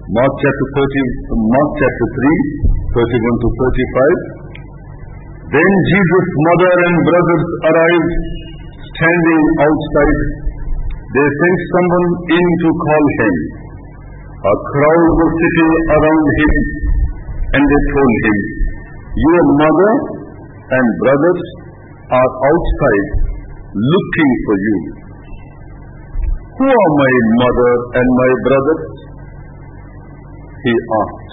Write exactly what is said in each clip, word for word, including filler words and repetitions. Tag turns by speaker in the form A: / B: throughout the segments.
A: Mark chapter thirty, Mark chapter three, thirty-one to thirty-five. Then Jesus' mother and brothers arrived, standing outside. They sent someone in to call him. A crowd was sitting around him, and they told him, "Your mother and brothers are outside, looking for you." "Who are my mother and my brothers?" he asked.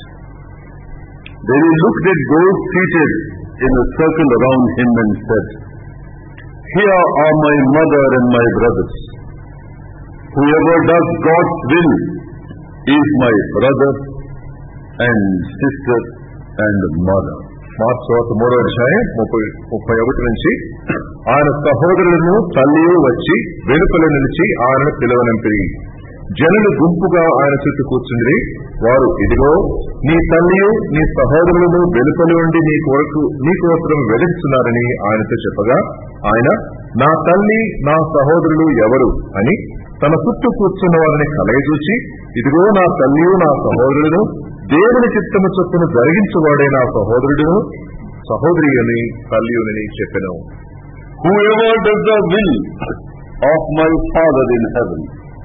A: Then he looked at those seated in a circle around him and said, "Here are my mother and my brothers. Whoever does God's will is my brother and sister and mother." Mark's సువార్త మూడో అధ్యాయం ముప్పై ముప్పై ఒకటి నుంచి, ఆయన సహోదరులను తల్లియు వచ్చి వెలుపల నిలిచి ఆయనను పిలువనంపిరి. జనులు గుంపుగా ఆయన చుట్టూ కూర్చుండి, వారు, "ఇదిగో నీ తల్లియు నీ సహోదరులను వెలుపలి ఉండి నీ కొరకు నీ కోసం వెలుగుతున్నారని ఆయనతో చెప్పగా, ఆయన, "నా తల్లి నా సహోదరులు ఎవరు?" అని తన చుట్టూ కూర్చున్న వారిని కలయచూచి, "ఇదిగో నా తల్లియు నా సహోదరులను, దేవుని చిత్తము చొప్పున జరిగించువాడే నా సహోదరుడును సహోదరి అని తల్లియునని చెప్పెను." "Whoever does the will of my Father in heaven."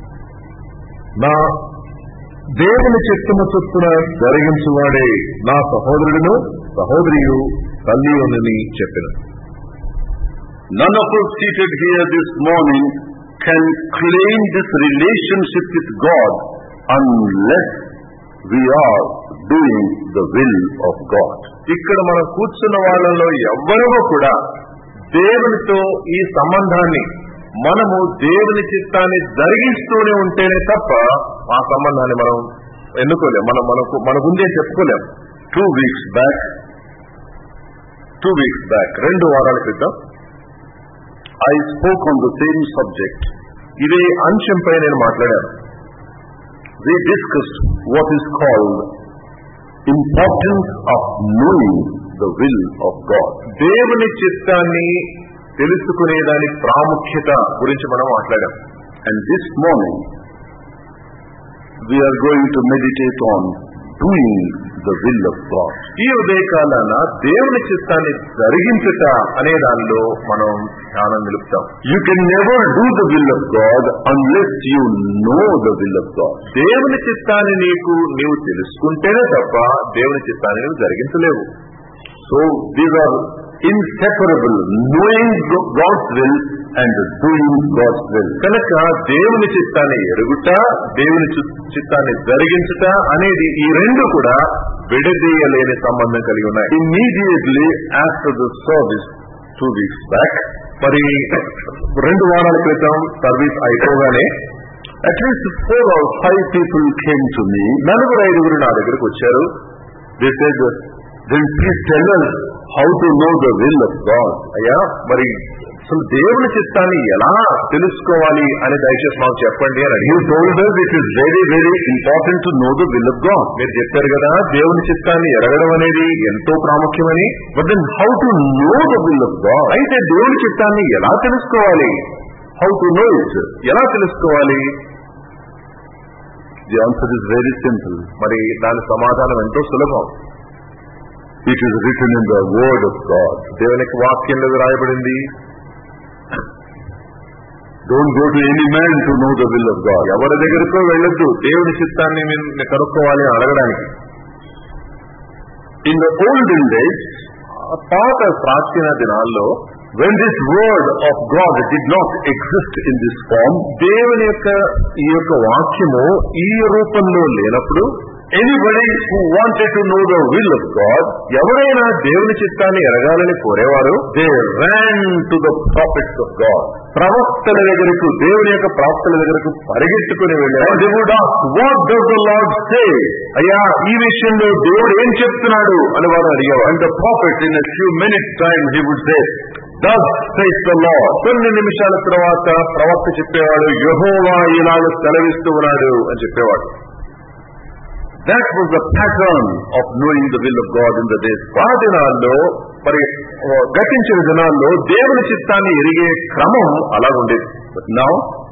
A: నా దేవుని చిత్తము చొప్పున జరిగించువాడే నా సహోదరుడును సహోదరియు తల్లియునని చెప్పెను.
B: None of us seated here this morning can claim this relationship with God unless we are doing the will of God.
C: ఇక్కడ మనం కూర్చున్న వాళ్ళలో ఎవ్వరూ కూడా దేవునితో ఈ సంబంధాన్ని మనము దేవుని చిత్తాన్ని జరిగిస్తూనే ఉంటేనే తప్ప ఆ సంబంధాన్ని మనం ఎన్నుకోలేం, మనం మనకు మన ముందే చెప్పుకోలేం.
B: Two weeks back
C: two weeks back రెండు వారాల క్రితం
B: I spoke on the same subject.
C: ఇదే అంశంపై నేను మాట్లాడాను.
B: We discussed what is called importance of knowing the will of God.
C: దేవుని చిత్తాన్ని తెలుసుకునేదాని ప్రాముఖ్యత గురించి మనం మాట్లాడాం.
B: And this morning we are going to meditate on doing the will of God.
C: ఈ ఉదయకాలాన దేవుని చిత్తాన్ని జరిగించుట అనే దానిలో మనం ధ్యానం నిలుపుతాం.
B: You can never do the will of God unless you know the will of God.
C: దేవుని చిత్తాన్ని నీకు నీవు తెలుసుకుంటేనే తప్ప దేవుని చిత్తాన్ని నువ్వు జరిగించలేవు.
B: So these are inseparable, knowing God's will and doing God's will.
C: కనుక దేవుని చిత్తాన్ని ఎరుగుట, దేవుని చిత్తాన్ని జరిగించుట అనేది ఈ రెండు కూడా విడదీయలేని సంబంధం కలిగి ఉన్నాయి.
B: Immediately after the service two weeks back,
C: మరి రెండు వారాల క్రితం సర్వీస్ అయిపోగానే
B: at least four or five people came to me.
C: నలుగురు ఐదుగురు నా దగ్గరకు వచ్చారు.
B: They said, "Then please tell us how to know the will of God."
C: అయ్యా, మరి అసలు దేవుని చిత్తాన్ని ఎలా తెలుసుకోవాలి అని దయచేసి మాకు చెప్పండి అని అడిగి.
B: You told us it is very very important to know the will of God.
C: మీరు చెప్పారు కదా దేవుని చిత్తాన్ని ఎరగడం అనేది ఎంతో ప్రాముఖ్యమని.
B: But then how to know the will of God?
C: అయితే దేవుని చిత్తాన్ని ఎలా తెలుసుకోవాలి?
B: How to know it?
C: ఎలా తెలుసుకోవాలి?
B: The answer is very simple.
C: మరి దాని సమాధానం ఎంతో సులభం.
B: It is written in the word of God.
C: దేవునికి వాక్యంలో రాయబడింది.
B: Don't go to any man to know the will of God.
C: ఎవరి దగ్గరకో వెళ్ళొద్దు దేవుని చిత్తాన్ని నేను కనుక్కోవాలి అడగడానికి.
B: In the olden days,
C: పాత ప్రాచీన దినాల్లో,
B: when this word of God did not exist in this form,
C: దేవుని యొక్క ఈ యొక్క వాక్యము ఈ రూపంలో లేనప్పుడు,
B: anybody who wanted to know the will of God,
C: ఎవరైనా దేవుని చిత్తాన్ని ఎరగాలని కోరేవారు,
B: they ran to the prophets of God.
C: ప్రవక్తల దగ్గరకు, దేవుని యొక్క ప్రవక్తల దగ్గరకు పరిగెత్తుకుని వెళ్ళారు.
B: And they would ask, "What does the Lord say?"
C: అయ్యా, ఈ విషయంలో దేవుడు ఏం చెప్తున్నాడు అని వారు అడిగేవారు.
B: And the prophet in a few minutes time he would say, "Thus says the Lord."
C: కొన్ని నిమిషాల తర్వాత ప్రవక్త చెప్పేవాడు, "యెహోవా ఇలాగ సెలవిస్తూ ఉన్నాడు" అని చెప్పేవాడు.
B: That was the pattern of knowing the will of God in the days.
C: ఆ దినాల్లో, మరి గతించిన దినాల్లో దేవుని చిత్తాన్ని ఎరిగే క్రమం అలా ఉండేది.
B: But now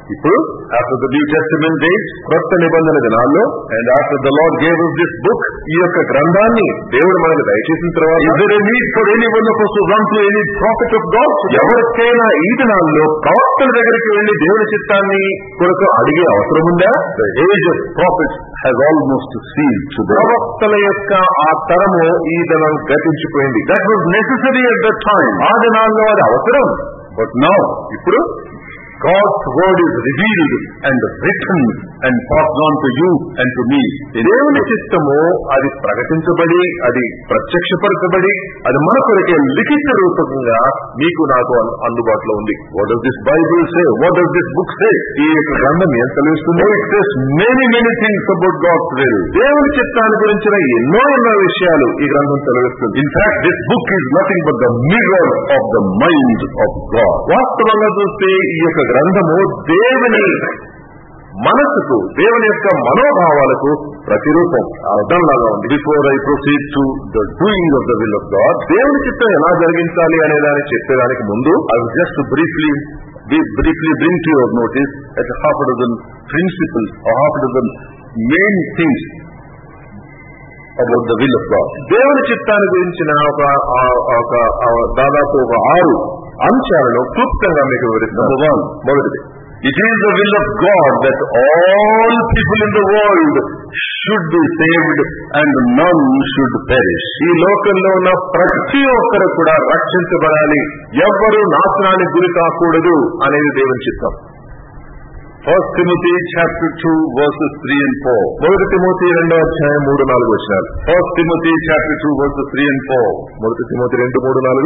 C: ఇప్పుడు
B: after the New Testament days,
C: క్రొత్త నిబంధన దినాల్లో,
B: and after the Lord gave us this book,
C: ఈ యొక్క గ్రంథాన్ని దేవుడు మనకు దయచేసిన తర్వాత,
B: is there a need for any one of us to run to any prophet of God?
C: ఎవరికైనా ఈ దినాల్లో ప్రవక్తల దగ్గరికి వెళ్లి దేవుని చిత్తాన్ని కొరకు అడిగే అవసరం ఉందా?
B: The age of prophets has almost ceased today.
C: ప్రవక్తల యొక్క ఆ తరము ఈ దినం గతించిపోయింది.
B: That was necessary at that time.
C: ఆ దినాల్లో అది అవసరం.
B: But now,
C: ఇప్పుడు
B: God's word is revealed and written and passed on to you and to me.
C: దేవుని చిత్తము అది ప్రకటించబడి, అది ప్రత్యక్షపరచబడి, అది మన కొరకే లిఖిత రూపకంగా మీకు నాకు అందుబాటులో ఉంది.
B: What does this Bible say? What does this book say?
C: ఈ యొక్క గ్రంథం ఏం తెలుస్తుంది?
B: It says many, many things about God's will.
C: దేవుని చిత్తాన్ని గురించిన ఎన్నో ఎన్నో విషయాలు ఈ గ్రంథం తెలుస్తుంది.
B: In fact, this book is nothing but the mirror of the mind of God.
C: వాస్తవంగా చూస్తే ఈ యొక్క గ్రంథము దేవుని మనసుకు, దేవుని యొక్క మనోభావాలకు ప్రతిరూపం, అర్థంలాగా ఉంది.
B: Before I proceed to the doing of the will of God,
C: దేవుని చిత్తం ఎలా జరిగించాలి అనే దాన్ని చెప్పేదానికి ముందు
B: I will just briefly briefly bring to your notice at half a dozen principles or half a dozen main things about the will of God.
C: దేవుని చిత్తాన్ని గురించిన ఒక ఒక దాదాపు ఒక ఆరు అంశాలను క్లుప్తంగా మీకు వివరిస్తాను.
B: Number one,
C: మొదటిది,
B: it is the will of God that all people in the world should be saved and none should perish.
C: ఈ లోకంలో ఉన్న ప్రతి ఒక్కరు కూడా రక్షించబడాలి, ఎవ్వరూ నాశనానికి గురి కాకూడదు అనేది దేవుని చిత్తం.
B: First Timothy chapter two verses three and four.
C: మొదటి తిమోతి రెండో అధ్యాయం మూడు నాలుగు వచనాలు.
B: First Timothy chapter two verses three and four.
C: మొదటి తిమోతి రెండు మూడు నాలుగు.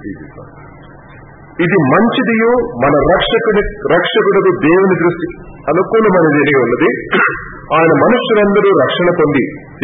C: ఇది మంచిదియు మన రక్షకుడి రక్షకుడు దేవుని దృష్టి అనుకూలమైనది ఉన్నది. ఆయన మనుషులందరూ రక్షణ పొంది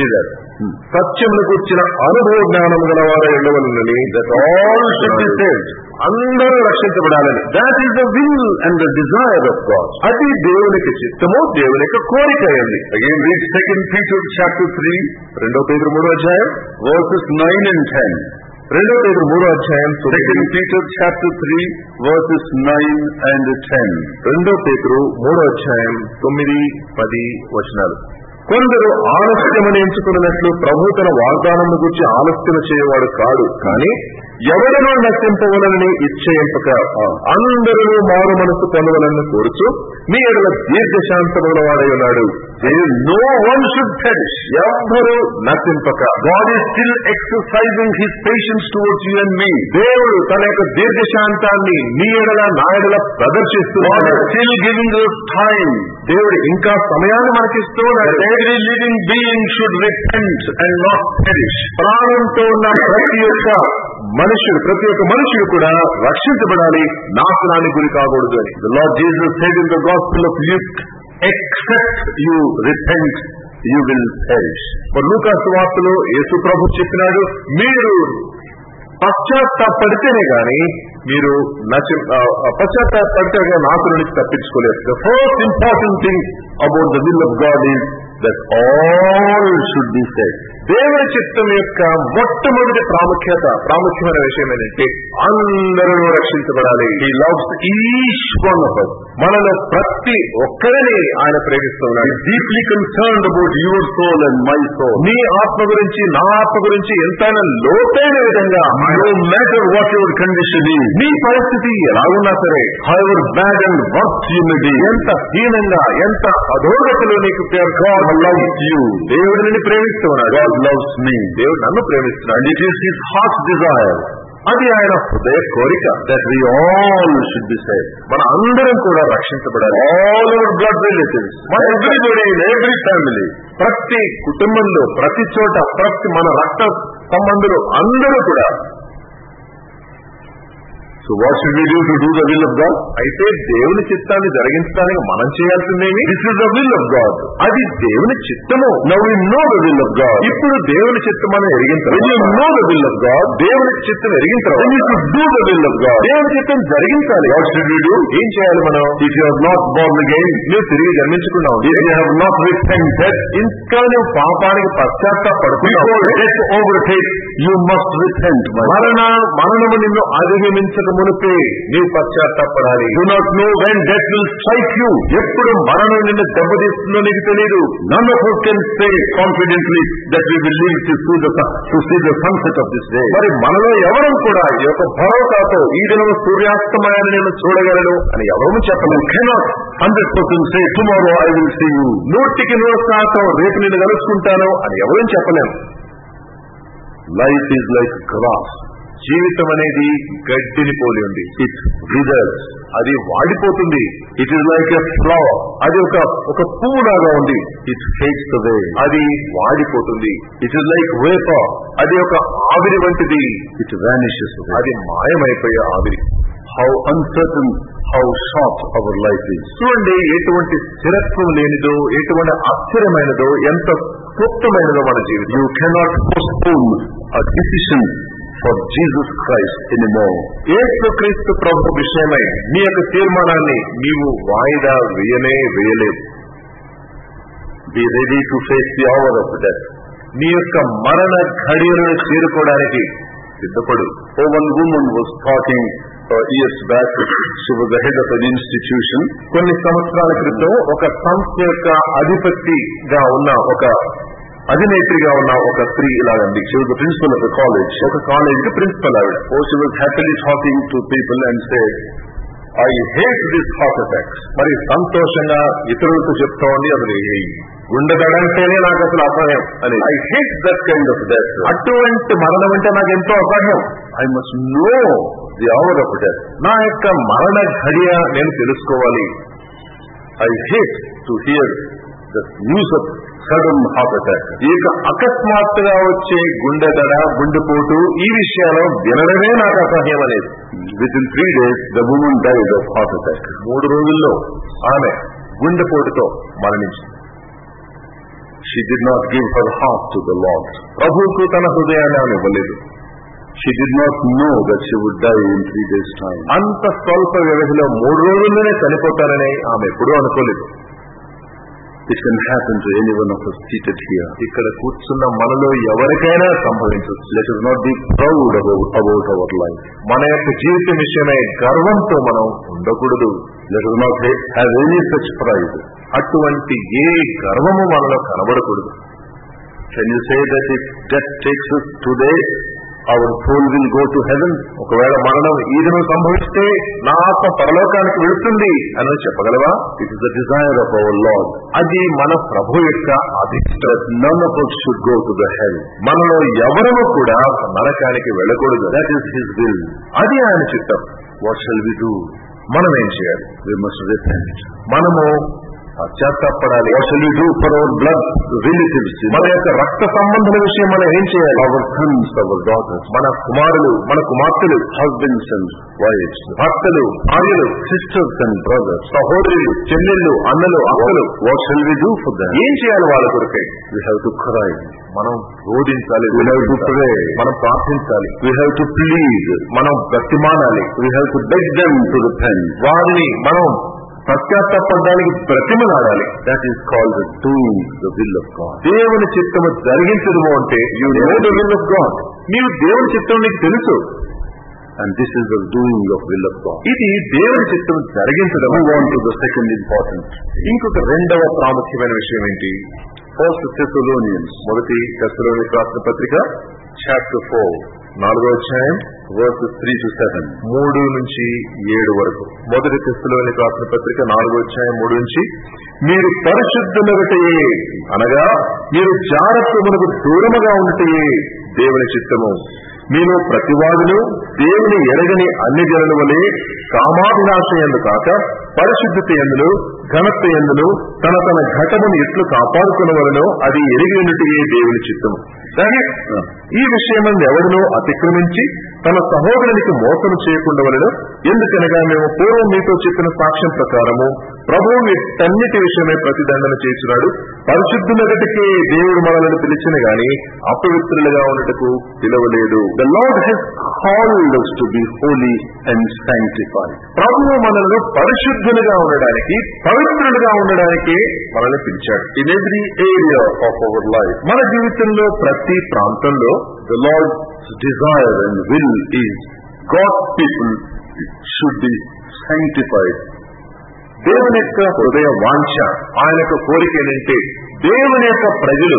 C: సత్యమును కూర్చిన అనుభవ జ్ఞానం గలవారై ఉండవలనని,
B: that all should be saved.
C: అందరూ రక్షించబడాలని.
B: That is the will and the desire of God.
C: అది దేవునికి చిత్తము, దేవుని యొక్క కోరిక అయింది.
B: Again read Second Peter chapter three,
C: రెండో పేతురు మూడో అధ్యాయం
B: verses nine and ten.
C: రెండో పేతురు మూడో అధ్యాయం
B: Second Peter chapter three, verses nine and ten.
C: రెండో పేతురు మూడో అధ్యాయం తొమ్మిది పది వచనాలు. కొందరు ఆలస్యమని ఎంచుకున్నట్లు ప్రభు తన వాగ్దానమును గురించి ఆలస్యం చేయవాడు కాడు, కానీ ఎవరినో నశింపవలనని ఇచ్చేయింపక అందరూ మారు మనసు పొందవలని కోరుచు మీ ఎడల దీర్ఘశాంతముల వాడై ఉన్నాడు.
B: No one should perish.
C: ఎవ్వరూ నశింపక.
B: God is still exercising His patience towards you and me.
C: దేవుడు తన యొక్క దీర్ఘశాంతాన్ని నీ ఎడల నా ఎడల ప్రదర్శిస్తున్నాడు.
B: God is still giving us time.
C: దేవుడు ఇంకా సమయాన్ని మనకిస్తూ ఉన్నాడు.
B: Every living being should repent and not perish.
C: ప్రాణంతో ఉన్న ప్రతి ఒక్క మనుషుడు ప్రతి ఒక్క మనుషుడు కూడా రక్షించబడాలి, నాశనానికి గురి కాకూడదు అని.
B: The Lord Jesus said in the Gospel of Luke, except you repent, you will perish.
C: మరి లూకా సువార్తలో యేసు ప్రభు చెప్పినాడు, మీరు పశ్చాత్తాపడితేనే గాని మీరు పశ్చాత్తాపడితే నాశనం నుంచి తప్పించుకోలేరు.
B: The first important thing about the will of God is that all should be saved.
C: దేవుని చిత్తం యొక్క మొట్టమొదటి ప్రాముఖ్యత ప్రాముఖ్యమైన విషయం ఏంటంటే అందరూ రక్షించబడాలి.
B: He loves each one of us.
C: మనలో ప్రతి ఒక్కరిని ఆయన ప్రేమిస్తున్నాడు.
B: He is deeply concerned about your soul and my soul.
C: నీ ఆత్మ గురించి నా ఆత్మ గురించి ఎంతైనా లోతైన విధంగా,
B: no matter what your condition is,
C: నీ పరిస్థితి ఎలాగున్నా సరే,
B: however bad and worst you may be,
C: ఎంత హీనంగా ఎంత అధోగతిలో నీకు
B: God loves you.
C: దేవుడు నిన్ను ప్రేమిస్తున్నాడు.
B: God loves me.
C: దేవుడు నన్ను ప్రేమిస్తున్నాడు.
B: And it is His heart's desire
C: అది ఆయన హృదయ కోరిక
B: that we all should be saved.
C: మన అందరం కూడా రక్షించబడాలి.
B: All our blood relatives, everybody in every family,
C: ప్రతి కుటుంబంలో ప్రతి చోట ప్రతి మన రక్త సంబంధులు అందరూ కూడా.
B: So what should we do to do the will of God?
C: అయితే దేవుని చిత్తాన్ని జరిగించడానికి మనం చేయాల్సిందేమి?
B: This is the will of God.
C: అది దేవుని చిత్తము.
B: Now we know the will of God.
C: ఇప్పుడు దేవుని చిత్తం మనం ఎరిగిన
B: When you
C: తర్వాత,
B: know the will of God,
C: దేవుని చిత్తం ఎరిగిన
B: then you
C: తర్వాత
B: should do the will of God.
C: దేవుని చిత్తం జరిగించాలి.
B: What should we do?
C: ఏం చేయాలి మనం?
B: If you are not born again,
C: నువ్వు తిరిగి జన్మించకుండా ఉంటే,
B: if you have not repented,
C: ఇంకా నువ్వు పాపానికి
B: before
C: పశ్చాత్తాపడుతున్నావు,
B: death overtakes, you must repent. My
C: మరణ మరణము నిన్ను అధిగమించక మునిపే నీవు పశ్చాత్తాపడాలి.
B: Do not know when death will strike you.
C: ఎప్పుడు మరణం నిన్ను దెబ్బతీస్తుందో నీకు తెలియదు.
B: None of us can say confidently that we will live to see the sun, to see the sunset of this day.
C: మరి మనలో ఎవరు కూడా ఈ యొక్క భరోసాతో ఈ దినం సూర్యాస్తమయాన్ని నేను చూడగలను అని ఎవరు చెప్పలేము.
B: You cannot one hundred percent say tomorrow I will see you.
C: నూటికి నూరు శాతం రేపు నేను కలుసుకుంటాను అని ఎవరు చెప్పలేము.
B: Life is like grass.
C: జీవితం అనేది గడ్డిని పోలి ఉంది.
B: It withers.
C: అది వాడిపోతుంది.
B: It is like a flower.
C: అది ఒక ఒక పువ్వులాగా ఉంది.
B: It fades away.
C: అది వాడిపోతుంది.
B: It is like vapor.
C: అది ఒక ఆవిరి వంటిది.
B: It vanishes away.
C: అది మాయమైపోయే ఆవిరి.
B: How uncertain, how short our life is.
C: చూడండి ఎటువంటి స్థిరత్వం లేనిదో, ఎటువంటి ఆశ్చర్యమైనదో, ఎంత క్లుప్తమైనదో మన జీవితం.
B: You cannot postpone a decision for Jesus Christ anymore.
C: యేసుక్రీస్తు ప్రభు విషయమై నీ యొక్క తీర్మానాన్ని నీవు వాయిదా వేయనే వేయలేవు.
B: Be ready to face the hour of death.
C: నీ యొక్క మరణ ఘడియలను చేరుకోవడానికి సిద్ధపడు.
B: Oh, one woman was talking uh, years back. She was the head of an institution.
C: కొన్ని సంవత్సరాల క్రితం ఒక సంస్థ యొక్క అధిపతిగా ఉన్న ఒక అధినేత్రిగా ఉన్న ఒక స్త్రీ ఇలాగండి.
B: She was the principal of the college.
C: ఒక కాలేజ్ కి ప్రిన్సిపల్ ఆవిడ.
B: Oh, she was happily talking to people and said, I hate these heart attacks.
C: మరి సంతోషంగా ఇతరులతో చెప్తా ఉండి అసలు గుండెదడంటేనే నాకు అసలు అసహ్యం అని.
B: I hate that kind of death.
C: అటువంటి మరణం అంటే నాకు ఎంతో అసహ్యం.
B: I must know the hour of death.
C: నా యొక్క మరణ ఘడియ నేను తెలుసుకోవాలి.
B: I hate to hear the news of sudden heart attack.
C: ఈ యొక్క అకస్మాత్తుగా వచ్చే గుండెదడ, గుండెపోటు ఈ విషయాలు వినడమే నాకు అసహ్యం అనేది.
B: Within three days, the woman died of heart attack.
C: మూడు రోజుల్లో ఆమె గుండెపోటుతో మరణించింది.
B: She did not give her heart to the Lord.
C: ప్రభువుకు తన హృదయాన్ని ఆమె ఇవ్వలేదు.
B: She did not know that she would die in three days' time.
C: అంత స్వల్ప వ్యవధిలో మూడు రోజుల్లోనే చనిపోతానని ఆమె ఎప్పుడూ అనుకోలేదు.
B: It can happen to any one of us seated here.
C: ఇక్కడ కూర్చున్న మనలో ఎవరికైనా సంభవించవచ్చు.
B: Let us not be proud about, about our life.
C: మన యొక్క జీవిత విషయమై గర్వంతో మనం ఉండకూడదు.
B: Let us not have any such pride.
C: అటువంటి ఏ గర్వము మనలో కనబడకూడదు.
B: Can you say that if death takes us today, our soul will go to heaven?
C: ఒకవేళ మరణం ఈ దినం సంభవిస్తే నా ఆత్మ పరలోకానికి వెళుతుంది అని చెప్పగలవా?
B: It is the desire of our Lord.
C: అది మన ప్రభు యొక్క అభిష్టం.
B: That none of us should go to the hell.
C: మనలో ఎవరము కూడా నరకానికి వెళ్ళకూడదు.
B: That is His will.
C: అది ఆయన చిత్తం.
B: What shall we do?
C: మనం ఏం చేయాలి?
B: We must repent.
C: మనము పశ్చాత్తాపడాలి.
B: What shall we do for our blood relatives?
C: మన యొక్క రక్త సంబంధుల విషయం మనం ఏం చేయాలి?
B: Our sons, our daughters,
C: మన కుమారులు, మన కుమార్తెలు,
B: husbands and wives,
C: భర్తలు, భార్యలు,
B: sisters and brothers,
C: సహోదరులు, చెల్లెళ్ళు, అన్నలు, అక్కలు.
B: What shall we do for them?
C: ఏం చేయాలి వాళ్ళ కొరకై?
B: We have to cry.
C: మనం రోధించాలి.
B: We have to pray.
C: మనం ప్రార్థించాలి.
B: We have to plead.
C: మనం బ్రతిమానాలి.
B: We have to beg them to repent.
C: వారిని మనం పశ్చాత్తాపడడానికి బ్రతిమలాడాలి.
B: That is called doing the will of God.
C: దేవుని చిత్తము జరిగించడము అంటే
B: You know the will of God.
C: నీవు దేవుని చిత్తం నీకు తెలుసు.
B: And this is the doing of will of God.
C: ఇది దేవుని చిత్తం జరిగించడం.
B: Move on to the second important.
C: ఇంకొక రెండవ ప్రాముఖ్యమైన విషయం ఏంటి?
B: First Thessalonians,
C: మొదటి తెస్సలోనికీయులకు రాసిన పత్రిక
B: chapter four,
C: నాలుగో అధ్యాయం
B: verses three to seven.
C: మూడు నుంచి ఏడు వరకు. మొదటి తెస్సలోనికీయులకు రాసిన పత్రిక నాలుగో అధ్యాయం మూడు నుంచి, మీరు పరిశుద్ధులగటయే అనగా మీరు జారత్వమునకు దూరముగా ఉండటయే దేవుని చిత్తము. మీలో ప్రతివాదులు దేవుని ఎరగని అన్ని జనుల వలె కామాభిలాష యందు కాక పరిశుద్ధత యందును ఘనత యందును తన తన ఘటమును ఎట్లు కాపాడుకునవలనో అది ఎరిగి ఉన్నటియే దేవుని చిత్తము. సరే, ఈ విషయమందు ఎవరినో అతిక్రమించి తన సహోదరునికి మోసం చేయకుండా వలన, ఎందుకనగా మేము పూర్వం మీతో చెప్పిన సాక్ష్యం ప్రకారము ప్రభువు వీటన్నిటి విషయమై ప్రతిదండన చేస్తున్నాడు. పరిశుద్ధులగటికే దేవుడు మనల్ని పిలిచిన గాని అపవిత్రులుగా ఉండటకు పిలవలేదు.
B: The Lord has called us to be holy and sanctified.
C: ప్రభువు మనల్ని పరిశుద్ధులుగా ఉండడానికి, పవిత్రులుగా ఉండడానికి మనల్ని పిలిచాడు.
B: In every area of our life,
C: మన జీవితంలో ప్రతి ప్రాంతంలో
B: the Lord's desire and will is God's people should be sanctified.
C: దేవుని యొక్క హృదయ వాంఛ, ఆయన యొక్క కోరిక ఏంటంటే దేవుని యొక్క ప్రజలు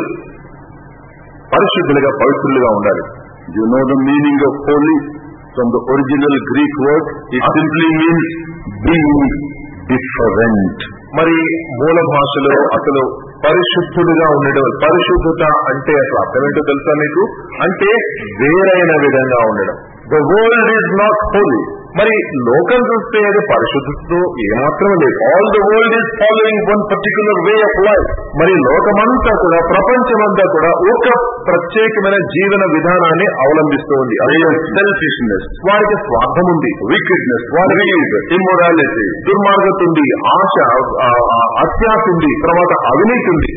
C: పరిశుద్ధులుగా పవిత్రులుగా ఉండాలి.
B: You know the meaning of holy from the original Greek word? It simply means being different.
C: మరి మూల భాషలో అసలు పరిశుద్ధుడుగా ఉండడం, పరిశుద్ధత అంటే అసలు అర్థమేంటో తెలుసా మీకు? అంటే వేరైన విధంగా ఉండడం.
B: The world is not holy.
C: మరి లోకం చూస్తే అది పరిశుద్ధతో ఏమాత్రం లేదు.
B: All the world is following one particular way of life.
C: మరి లోకమంతా కూడా, ప్రపంచమంతా కూడా ఒక ప్రత్యేకమైన జీవన విధానాన్ని అవలంబిస్తూ ఉంది.
B: There is selfishness,
C: వారికి స్వార్థం ఉంది,
B: wickedness,
C: వారికి
B: greed, immorality,
C: దుర్మార్గత ఉంది, ఆశ, అత్యాశ ఉంది, తర్వాత అవినీతి ఉంది.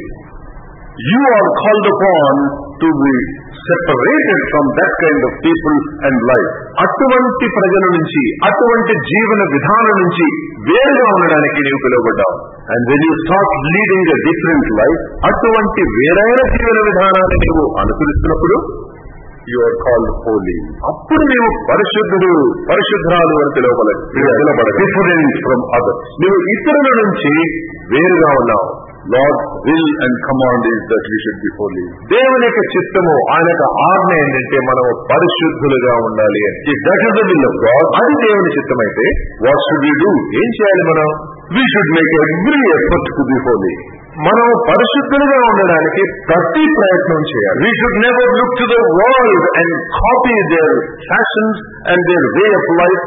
B: You are called upon to be separated from that kind of people and life.
C: అటువంటి ప్రజల నుంచి, అటువంటి జీవన విధానం నుంచి వేరుగా ఉండడానికి నీవు పిలువబడ్డావు.
B: And when you start leading a different life,
C: అటువంటి వేరైన జీవన విధానాన్ని నీవు అనుసరిస్తున్నప్పుడు
B: you are called holy.
C: అప్పుడు నీవు పరిశుద్ధుడు, పరిశుద్ధరాలు అని పిలువబడదు,
B: Different from others.
C: నువ్వు ఇతరుల నుంచి వేరుగా ఉన్నావు.
B: Lord's will and command is that we should be holy.
C: దేవుని యొక్క చిత్తము, ఆయన యొక్క ఆజ్ఞ ఏంటంటే మనం పరిశుద్ధులుగా ఉండాలి అని.
B: If that is the will of God,
C: అది దేవుని చిత్తమైతే
B: what should we do?
C: ఏం చేయాలి మనం?
B: We should make every effort to be holy.
C: మనం పరిశుద్ధులుగా ఉండడానికి ప్రతి ప్రయత్నం చేయాలి.
B: We should never look to the world and copy their fashions and their way of life.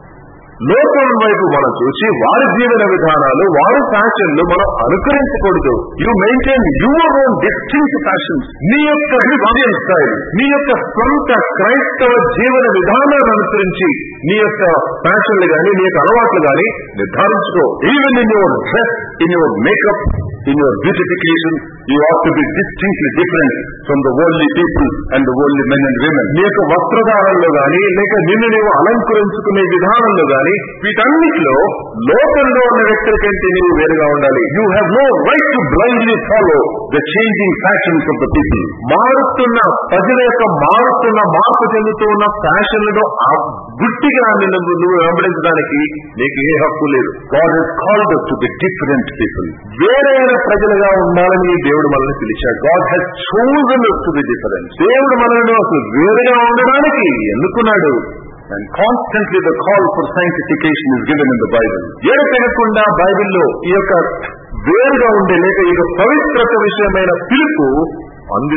C: లోకం వైపు మనం చూసి వారి జీవన విధానాలు, వారి ఫ్యాషన్లు మనం అనుకరించకూడదు.
B: You maintain your own distinct fashions.
C: నీ యొక్క
B: Christian style.
C: నీ యొక్క సొంత క్రైస్తవ జీవన విధానాన్ని అనుసరించి నీ యొక్క ఫ్యాషన్లు గాని, నీ యొక్క అలవాట్లు గాని నిర్ధారించుకో.
B: Even in your dress, in your makeup, in your beautification, you ought to be distinctly different from the worldly people and the worldly men and women.
C: నీ యొక్క వస్త్రధారణలో గాని, లేక నిన్ను నీవు అలంకరించుకునే విధానంలో గాని, వీటన్నిటిలో లోకంలో ఉన్న వ్యక్తుల కంటే నీవు వేరుగా ఉండాలి.
B: You have no right to blindly follow the changing fashions of the people.
C: మారుతున్న ప్రజల యొక్క మారుతున్న మార్పు చెందుతూ ఉన్న ఫ్యాషన్లను గుట్టిగా నిన్ను నువ్వు వెంబడించడానికి నీకు ఏ హక్కు లేదు.
B: God has called us to be different people.
C: వేరైన ప్రజలుగా ఉండాలని దేవుడు మనల్ని పిలిచాడు.
B: God has chosen us to be different.
C: దేవుడు మనల్ని అసలు వేరుగా ఉండడానికి ఎన్నుకున్నాడు.
B: And constantly the call for sanctification is given in the Bible.
C: ఎడతెగకుండా బైబిల్లో ఈ యొక్క వేరుగా ఉండే లేక ఈ యొక్క పవిత్రత విషయమైన పిలుపు అంది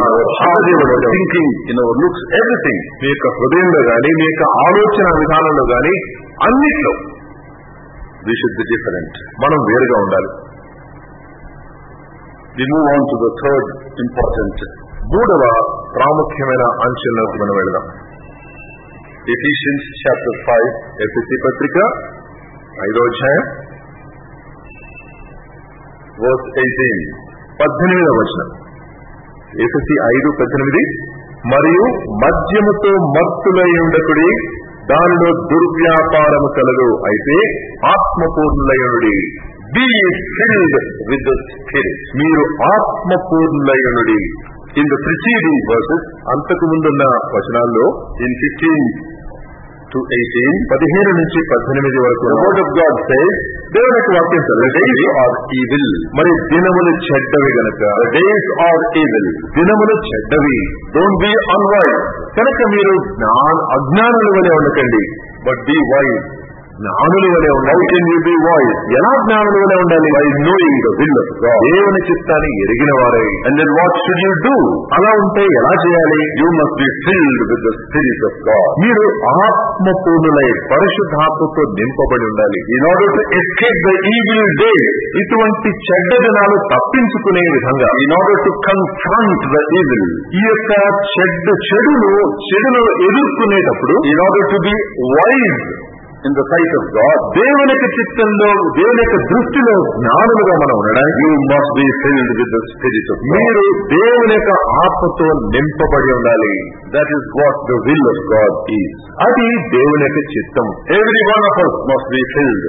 B: thinking in our looks everything.
C: మీ యొక్క హృదయంలో గాని, మీ యొక్క ఆలోచన విధానంలో గాని అన్నిట్లో
B: we should be different.
C: మనం వేరుగా ఉండాలి.
B: We move on to the third important,
C: మూడవ ప్రాముఖ్యమైన అంశంలోకి మనం వెళదాం.
B: Ephesians chapter five,
C: ఎఫెసీ పత్రిక ఐదో అధ్యాయం
B: verse eighteen.
C: పద్దెనిమిదవ వచనం. ఎఫెసీ ఐదు పద్దెనిమిది. మరియు మద్యముతో మత్తులై ఉండకుడి, దానిలో దుర్వ్యాపారము కలదు, అయితే ఆత్మపూర్ణులయుడి.
B: Be filled with the Spirit.
C: మీరు ఆత్మపూర్ణులయుడి.
B: In the preceding verses,
C: అంతకు ముందున్న వచనాల్లో
B: in fifteen to eighteen,
C: పదిహేను నుంచి పద్దెనిమిది వరకు
B: the word of God says,
C: దేవుని యొక్క వాక్యం
B: the days are evil.
C: మరి దినములు చెడ్డవి గనక,
B: The days are evil.
C: దినములు చెడ్డవి.
B: Don't be unwise,
C: కనుక మీరు అజ్ఞానుల వలె ఉండకండి,
B: but be wise.
C: జ్ఞానుల వలె
B: How
C: ఉండాలి.
B: can you be wise?
C: ఎలా జ్ఞానుల వలె ఉండాలి?
B: By knowing the will of God.
C: దేవుని చిత్తాన్ని ఎరిగిన వారై.
B: And then what should you do?
C: అలా ఉంటే ఎలా చేయాలి?
B: You must be filled with the Spirit of God.
C: మీరు ఆత్మపూర్ణులై పరిశుద్ధాత్మతో నింపబడి ఉండాలి.
B: In order to escape the evil day,
C: ఇటువంటి చెడ్డ దినాలు తప్పించుకునే విధంగా,
B: in order to confront the evil,
C: ఈ యొక్క చెడ్డ చెడును చెడును ఎదుర్కొనేటప్పుడు,
B: in order to be wise in the sight of God,
C: దేవుని యొక్క చిత్తంలో, దేవుని యొక్క దృష్టిలో జ్ఞానులుగా మనం ఉండడానికి
B: you must be filled with the Spirit of God.
C: మీరు దేవుని యొక్క ఆత్మతో నింపబడి ఉండాలి.
B: That is what the will of God is.
C: అది దేవుని యొక్క చిత్తం.
B: Every one of us must be filled.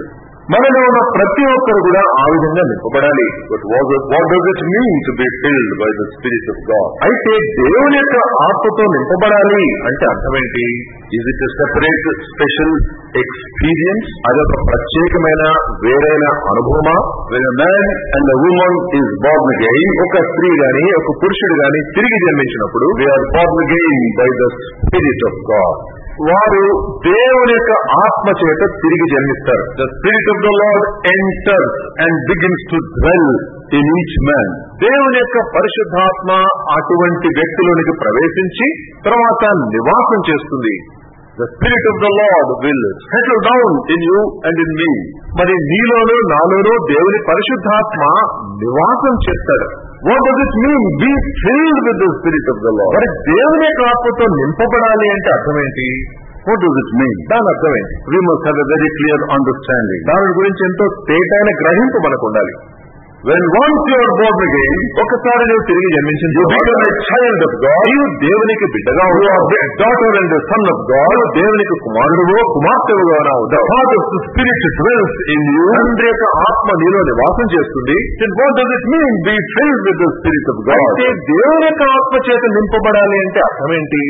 C: మనలో ఉన్న ప్రతి ఒక్కరు కూడా ఆ విధంగా నింపబడాలి.
B: But what, what does it mean to be filled by the Spirit of God?
C: అయితే దేవుని యొక్క ఆత్మతో నింపబడాలి అంటే అర్థమేంటి?
B: Is it a separate, special experience?
C: అదొక ప్రత్యేకమైన వేరైన అనుభవమా?
B: When a man and a woman is born again,
C: ఒక స్త్రీ గాని ఒక పురుషుడు గాని తిరిగి జన్మించినప్పుడు
B: they are born again by the Spirit of God.
C: వారు దేవుని యొక్క ఆత్మ చేత తిరిగి జన్మిస్తారు.
B: The Spirit of the Lord enters and begins to dwell in each man.
C: దేవుని యొక్క పరిశుద్ధాత్మ అటువంటి వ్యక్తిలోనికి ప్రవేశించి తర్వాత నివాసం చేస్తుంది.
B: The Spirit of the Lord will settle down in you and in me.
C: మరి నీలోనూ నాలోనూ దేవుని పరిశుద్ధాత్మ నివాసం చేస్తాడు.
B: What does it mean? Be filled with the Spirit of the Lord.
C: మరి దేవుని యొక్క ఆత్మతో నింపబడాలి అంటే అర్థమేంటి?
B: What does it mean?
C: దాని అర్థమేంటి?
B: We must have a very clear understanding.
C: దాని గురించి ఎంతో తేటైన గ్రహింపు మనకు ఉండాలి.
B: When once you are born again,
C: ఒకసారి నువ్వు తిరిగి జన్మించిన
B: you become a child of God.
C: నీవు దేవునికి బిడ్డగా
B: You
C: ఉన్నావు.
B: are a daughter and a son of God.
C: నీవు దేవునికి కుమారుడువో కుమార్తెవుగా ఉన్నావు.
B: The Father's Spirit dwells in you.
C: తండ్రి యొక్క ఆత్మ నీలో నివాసం చేస్తుంది.
B: Then what does it mean? Be filled with the Spirit of God.
C: అయితే దేవుని యొక్క ఆత్మ చేత నింపబడాలి అంటే అర్థమేంటి?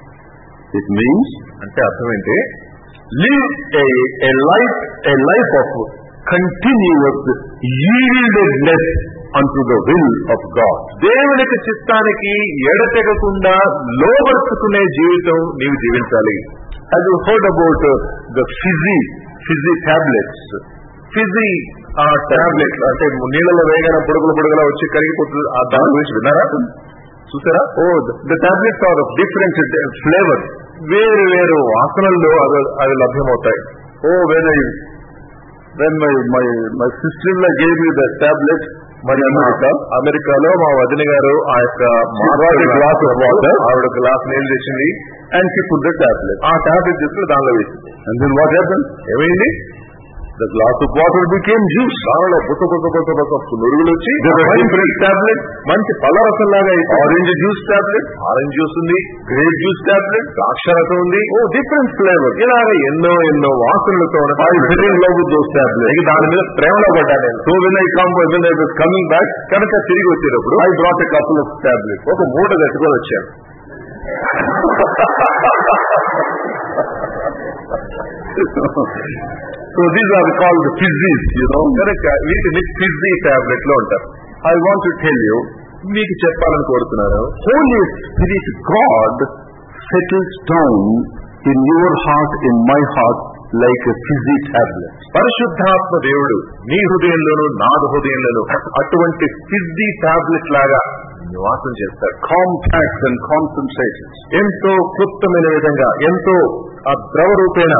B: It means
C: అంటే అర్థమేంటి?
B: live a, a life, a life of continuous yieldedness unto the will of God.
C: దేవునికి చిత్తానికి ఎడతెగకుండా లోబరుచుకునే జీవితం నీవు జీవించాలి.
B: Have you heard about uh, the fizzy, fizzy tablets?
C: Fizzy ఆ టాబ్లెట్ అంటే నీళ్ళలో వేయగానే పొడుగులు పొడుగులా వచ్చి కరిగిపోతుంది. ఆ దాని గురించి విన్నారా? చూసారా?
B: Oh the tablets are of different flavours.
C: వేరు వేరు వాసనల్లో అవి అవి లభ్యమవుతాయి.
B: Oh when I when my my my sister in law gave me the tablet
C: మరి అమెరికా అమెరికాలో మా వదిన గారు ఆ యొక్క
B: గ్లాస్ ఆఫ్ వాటర్,
C: ఆవిడ గ్లాస్ నీళ్ళు తెచ్చింది.
B: And she put the tablet.
C: ఆ టాబ్లెట్ తీసుకుని దానిలో వేసింది.
B: And then what happen?
C: ఏమైంది?
B: The glass of water became juice.
C: దానిలో బుట్ట బుట్ట బుట్ట బుట్ట నురుగులు వచ్చి
B: different tablet.
C: మంచి పళ్ళరసం లాగా
B: orange juice tablet,
C: orange juice ఉంది,
B: గ్రేప్ జ్యూస్ టాబ్లెట్,
C: ద్రాక్షరసం ఉంది.
B: Oh different flavour.
C: ఇలాగ ఎన్నో ఎన్నో వాసనలతో
B: I fell in love with those tablets.
C: దాని మీద ప్రేమలో పడ్డా నేను.
B: So when I come, when I was coming back,
C: కనుక తిరిగి వచ్చేటప్పుడు
B: I brought a couple of tablets.
C: ఒక మూట కట్టుకొని వచ్చాను.
B: So these are called fizzies, you know.
C: కనుక వీటిని ఫిజీ టాబ్లెట్ లో ఉంటారు.
B: I want to tell you,
C: మీకు చెప్పాలని కోరుతున్నాను,
B: Holy Spirit God settles down in your heart, in my heart, like a fizzy tablet.
C: పరిశుద్ధాత్మ దేవుడు నీ హృదయంలోను నా హృదయంలోను అటువంటి ఫిజీ టాబ్లెట్ లాగా నివాసం చేస్తాడు.
B: Compact and concentrated.
C: ఎంతో క్లుప్తమైన విధంగా ఎంతో ఆ ద్రవ రూపేణ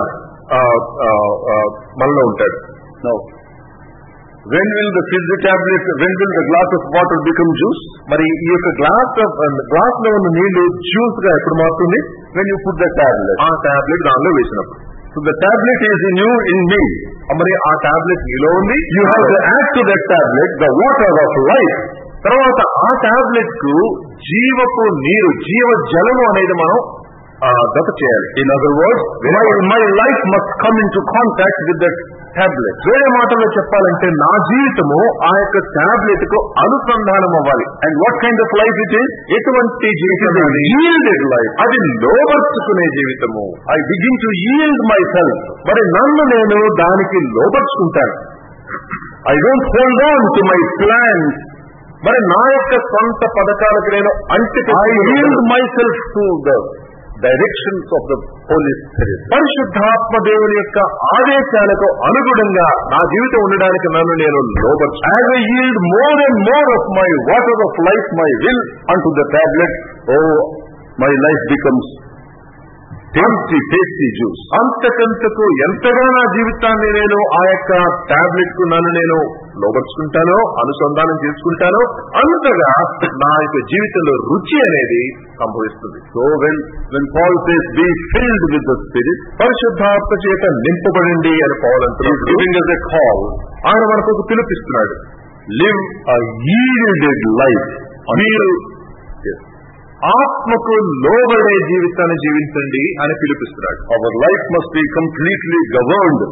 C: మనలో ఉంటాడు.
B: Now, when will the fizzy tablet, when will the glass of water become juice?
C: మరి ఈ యొక్క గ్లాస్ గ్లాస్ లో ఉన్న నీళ్లు జ్యూస్ గా ఎప్పుడు మారుతుంది?
B: When you put the tablet.
C: ఆ టాబ్లెట్ దానిలో వేసినప్పుడు.
B: So the tablet is in you, in me.
C: మరి ఆ టాబ్లెట్ నీలో ఉంది.
B: You have to add to that tablet the water of life.
C: తర్వాత ఆ టాబ్లెట్ కు జీవపు నీరు, జీవ జలము అనేది మనం దత చేయాలి.
B: In other words, my, my life must come into contact with that tablet.
C: వేరే మాటల్లో చెప్పాలంటే నా జీవితము ఆ యొక్క టాబ్లెట్ కు అనుసంధానం అవ్వాలి.
B: And what kind of life it is?
C: ఎటువంటి జీవితం?
B: Yielded life.
C: అది లోబర్చుకునే జీవితము.
B: I begin to yield myself.
C: మరి నన్ను నేను దానికి లోబర్చుకుంటాను.
B: I don't hold on to my plans.
C: మరి నా యొక్క సొంత పథకాలకు నేను అంటి
B: I yield myself to the directions of the Holy Spirit.
C: పరిశుద్ధాత్మ దేవుని యొక్క ఆదేశాలకు అనుగుణంగా నా జీవితం ఉండడానికి నన్ను నేను లోబర్చు.
B: As I yield more and more of my water of life, my will unto the tablet, oh, my life becomes tasty, tasty juice.
C: అంతకంతకు ఎంతగా నా జీవితాన్ని నేను ఆ యొక్క టాబ్లెట్ కు నన్ను నేను లోబర్చుకుంటానో, అనుసంధానం చేసుకుంటానో, అంతగా నా యొక్క జీవితంలో రుచి అనేది సంభవిస్తుంది.
B: So when when Paul says be filled with the Spirit,
C: పరిశుద్ధాత్మ చేత నింపబడండి అని పౌలు అంటున్నాడు.
B: giving us a call.
C: ఆయన మనకు ఒక పిలుపిస్తున్నాడు.
B: Live a yielded life.
C: మీరు ఆత్మకు లోబడే జీవితాన్ని జీవించండి అని పిలుపిస్తున్నాడు.
B: Our life must be completely governed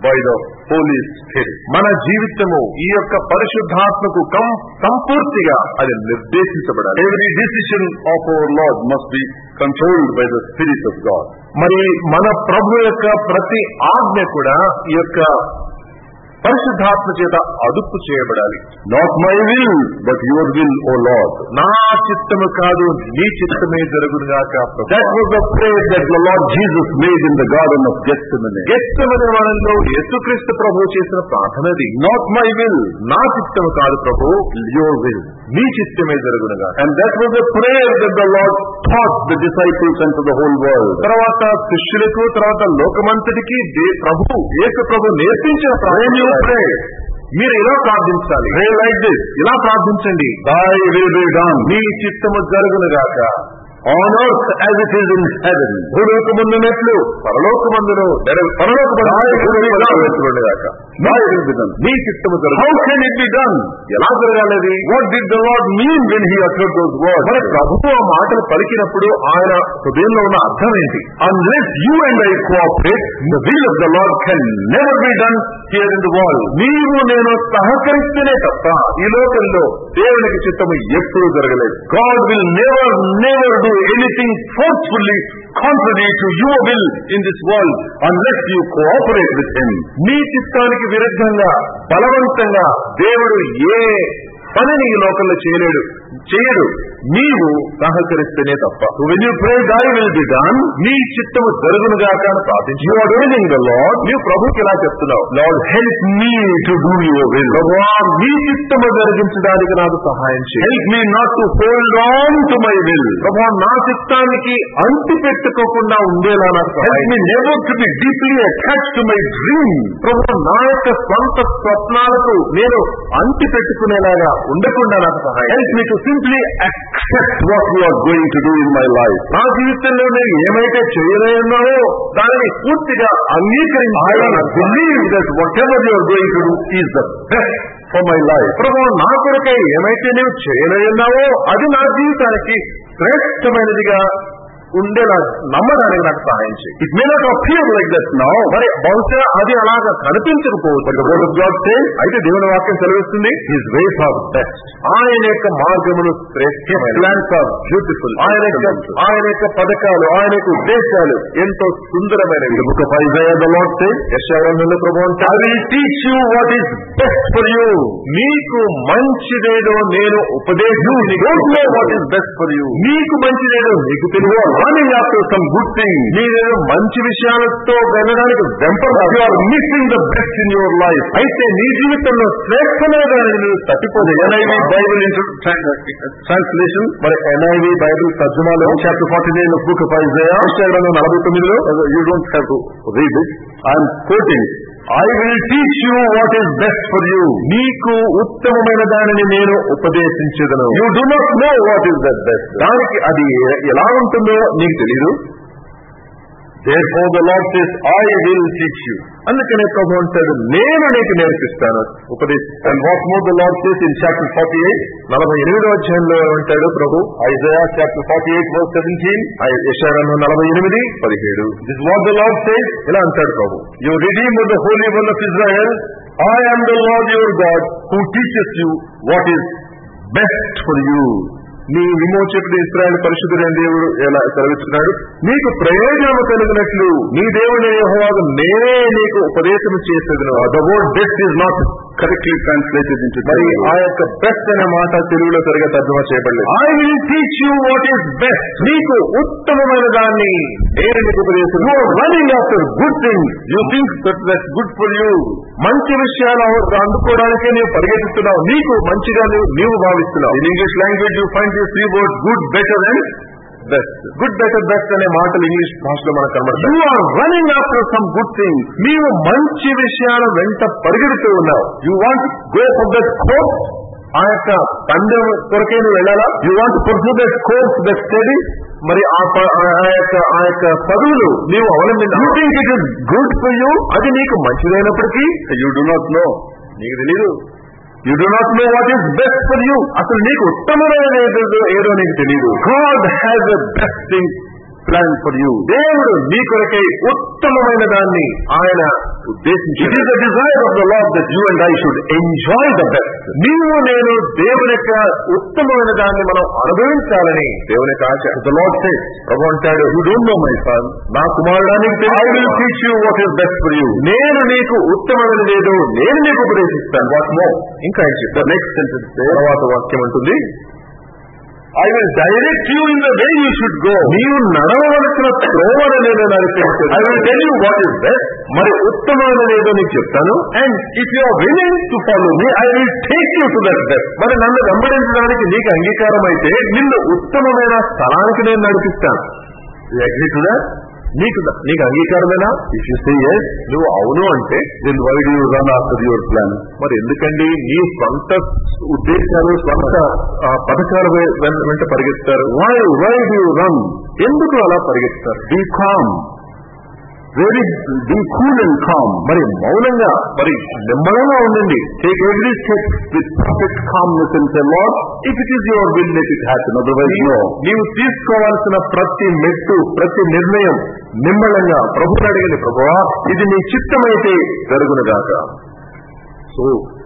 B: by the Holy Spirit.
C: మన జీవితము ఈ యొక్క పరిశుద్ధాత్మకు కం- సంపూర్తిగా అది నిర్దేశించబడాలి.
B: Every decision of our Lord must be controlled by the Spirit of God.
C: మరి మన ప్రభు యొక్క ప్రతి ఆజ్ఞ కూడా ఈ యొక్క పరిశుద్ధాత్మ చేత అదుపు చేయబడాలి.
B: Not my will, but your will, O Lord.
C: నా చిత్తము కాదు నీ చిత్తమే జరుగునుగాక.
B: That was the prayer that the Lord Jesus made in the Garden of Gethsemane.
C: Gethsemane వనంలో యేసుక్రీస్తు ప్రభువు చేసిన ప్రార్థనది.
B: Not my will,
C: నా చిత్తము కాదు ప్రభు,
B: your will.
C: నీ చిత్తమే జరుగునుగాక.
B: And that was the prayer that the Lord taught the disciples and to the whole world.
C: తర్వాత శిష్యులకు తర్వాత లోకమంతటికి దే- ప్రభు యేసు ప్రభు నేర్పించిన
B: When you
C: ప్రార్థన.
B: pray,
C: మీరు ఇలా ప్రార్థించాలి.
B: pray like this.
C: ఇలా ప్రార్థించండి.
B: Thy will be done
C: నీ చిత్తము జరుగునుగాక,
B: on earth as it is in heaven.
C: భూలోకమందునట్లు పరలోకమందును నెరవే- పరలోకమందునుగాక.
B: Thy will be done.
C: నీ చిత్తము
B: How
C: జరుగు.
B: can it be done?
C: ఎలా జరగాలది?
B: What did the Lord mean when He uttered those words?
C: మరి ప్రభువు ఆ మాటలు పలికినప్పుడు ఆయన హృదయంలో ఉన్న అర్థం ఏంటి?
B: Unless you and I cooperate, the will of the Lord can never be done here in the world.
C: నీవు నేను సహకరిస్తేనే తప్ప ఈ లోకంలో దేవునికి చిత్తము ఎప్పుడూ జరగలేదు.
B: God will never, never do anything forcefully contrary to your will in this world unless you cooperate with Him.
C: నీ చిత్తానికి విరుద్ధంగా బలవంతంగా దేవుడు ఏ పనిని ఈ లోకంలో చేయలేడు చేయడు నీవు సహకరిస్తేనే తప్ప.
B: So when you pray, Thy will be done,
C: నీ చిత్తము జరుగునుగాక అని ప్రార్థించి
B: you are urging the Lord,
C: నీవు ప్రభుకి ఇలా చెప్తున్నావు,
B: Lord, help me to do your will.
C: ప్రభువా నీ చిత్తము జరిగించడానికి నాకు సహాయం చేయి.
B: Help me not to hold on to my will.
C: ప్రభువా నా చిత్తానికి అంటి పెట్టుకోకుండా ఉండేలా నాకు
B: Help
C: సహాయం
B: me
C: చేయి.
B: never to be deeply attached to my dream.
C: ప్రభువా నా యొక్క స్వంత స్వప్నాలకు నేను అంటి పెట్టుకునేలాగా ఉండకుండా నాకు సహాయం
B: Help
C: చేయి.
B: me to simply accept what you are going to do in my life.
C: నా జీవితంలో నేను ఏమైతే చేయలేన్నావో దానిని పూర్తిగా
B: I
C: అంగీకరించాలి.
B: believe that whatever you are going to do is the best for my life.
C: ప్రభు నా కొరకై ఏమైతే నీవు చేయలేన్నావో అది నా జీవితానికి శ్రేష్టమైనదిగా ఉండేలా నమ్మడానికి నాకు సహాయం చేయి.
B: It may not appear like that now,
C: మరి బహుశా అది అలాగా కనిపించకపోవచ్చు.
B: but the word of God says
C: అయితే దేవుని వాక్యం సెలవిస్తుంది,
B: His ways are best.
C: ఆయన యొక్క మార్గములు
B: His
C: శ్రేష్టమైనవి.
B: plans are beautiful.
C: ఆయన యొక్క ఆయన యొక్క పథకాలు ఆయన యొక్క ఉద్దేశాలు ఎంతో
B: In
C: సుందరమైనవి.
B: the book of Isaiah, the Lord says,
C: యెషయాగ్రంథంలో ప్రభువు
B: I
C: అంటాడు,
B: will teach you what is best for you.
C: నీకు మంచిదేదో నేను
B: You
C: ఉపదేశం
B: don't know what is best for you.
C: నీకు మంచిదేదో నీకు
B: You
C: తెలియదు.
B: are running after some good things.
C: నీవేదో మంచి విషయాలతో వెళ్ళడానికి
B: You
C: వెంపడాలి.
B: are missing the best in your life.
C: అయితే నీ జీవితంలో శ్రేష్టమైన దానిని నువ్వు
B: The
C: తప్పిపోతే
B: N I V Bible inter- tran- translation,
C: మరి N I V బైబిల్ తర్జుమాలో
B: chapter forty-nine of book of Isaiah,
C: యెషయాగ్రంథం నలభై తొమ్మిదిలో
B: you don't have to read it. I am quoting. I will teach you what is best for you.
C: నీకు ఉత్తమమైన దానిని నేను ఉపదేశించదను.
B: You do not know what is that best.
C: దానికి అది ఏ- ఎలా ఉంటుందో నీకు తెలియదు.
B: Therefore the Lord says, I will teach you.
C: అందుకనే ప్రభు అంటాడు, నేను నీకు నేర్పిస్తాను ఉపదేశిస్తాను.
B: And what more the Lord says in chapter forty-eight,
C: నలభై ఎనిమిదో అధ్యాయంలో అంటాడు ప్రభు,
B: Isaiah chapter forty-eight verse seventeen,
C: యెషయాగ్రంథం నలభై ఎనిమిది పదిహేడు
B: this is what the Lord says,
C: ఇలా అంటాడు ప్రభు,
B: you redeemer, the Holy One of Israel, I am the Lord your God who teaches you what is best for you.
C: నీ విమోచకుడు ఇశ్రాయేలు పరిశుద్ధుడైన దేవుడు ఎలా సెలవిస్తున్నాడు, నీకు ప్రయోజనము కలిగినట్లు నీ దేవుని యెహోవాకు నేనే నీకు ఉపదేశం చేసేదను.
B: Uh, the word best is not correctly translated into
C: మరి
B: Telugu.
C: ఆ యొక్క బెస్ట్ అనే మాట తెలుగులో సరిగా తర్జుమా చేయబడలేదు.
B: I will teach you what is best.
C: నీకు ఉత్తమమైన దాన్ని నేను నీకు ఉపదేశం.
B: You are running after good things. You think that that's good for you.
C: మంచి విషయాలు అందుకోవడానికే నీవు పరిగెత్తుతున్నావు, నీకు మంచిగా నీవు నీవు భావిస్తున్నావు.
B: In English language you find these three words, good, better and best.
C: Good better best అనే మాటలు ఇంగ్లీష్ భాషలో మనకు కనబడతాయి.
B: You are running after some good things.
C: నీవు మంచి విషయాల వెంట పరిగెడుతూ ఉన్నావు.
B: You want to go for that course.
C: ఆ యొక్క పందెం కొరకే నువ్వు వెళ్ళాలా?
B: You want to pursue that course, that study.
C: మరి ఆ ప- ఆ యొక్క ఆ యొక్క చదువులు నీవు
B: You
C: అవలంబించు.
B: think it is good for you.
C: అది నీకు మంచిదైనప్పటికీ
B: You do not know.
C: నీకు తెలియదు.
B: You do not know what is best for you.
C: అసలు నీకు ఉత్తమమైన ఏదో ఏదో నీకు తెలియదు.
B: God has a best thing
A: plan for you.
C: దేవుడు నీ కొరకై ఉత్తమమైన దాన్ని ఆయన
A: It
C: ఉద్దేశించాడు.
A: is the desire of the Lord that you and I should enjoy the best.
C: నీవు నేను దేవుని యొక్క ఉత్తమమైన దాన్ని మనం అనుభవించాలని దేవుని యొక్క ఆశ.
A: The Lord says,
C: ప్రభు అంటాడు,
A: you don't know my son.
C: నా కుమారుడానికి
A: I will teach you what is best for you.
C: నేను నీకు ఉత్తమమైన లేదు నేను నీకు ఉపదేశిస్తాను.
A: What more?
C: ఇంకా ఆయన
A: The
C: చెప్తాను.
A: next sentence says,
C: తర్వాత వాక్యం ఉంటుంది,
A: I will direct you in the way you should go.
C: నీవు నడవవలసిన త్రోవను నేను నడిపించాను.
A: I will tell you what is best.
C: మరి ఉత్తమమైన లేదో నీకు చెప్తాను.
A: And if you are willing to follow me, I will take you to that best.
C: మరి నన్ను వెంబడించడానికి నీకు అంగీకారం అయితే నిన్ను ఉత్తమమైన స్థలానికి నేను నడిపిస్తాను.
A: You agree to that?
C: నీకు నీకు అంగీకారమేనా?
A: If you say yes,
C: నువ్వు అవును అంటే
A: then why do you run after your plan?
C: మరి ఎందుకండి నీ స్వంత ఉద్దేశాలు స్వంత ఆ, పథకాల వె- వెన్- వెంట పరిగెత్తారు?
A: Why? Why do you run?
C: ఎందుకు అలా పరిగెత్తారు?
A: Be calm. Very, be cool and calm.
C: మరి మౌనంగా మరి నిమ్మలంగా ఉండండి.
A: Take every step with perfect calmness and say, Lord, if it is your will, let it happen. Otherwise, no.
C: నీవు తీసుకోవాల్సిన ప్రతి మెట్టు ప్రతి నిర్ణయం నిమ్మలంగా ప్రభువుని అడిగింది, ప్రభువా ఇది నీ చిత్తమైతే జరుగునుగాక.
A: So,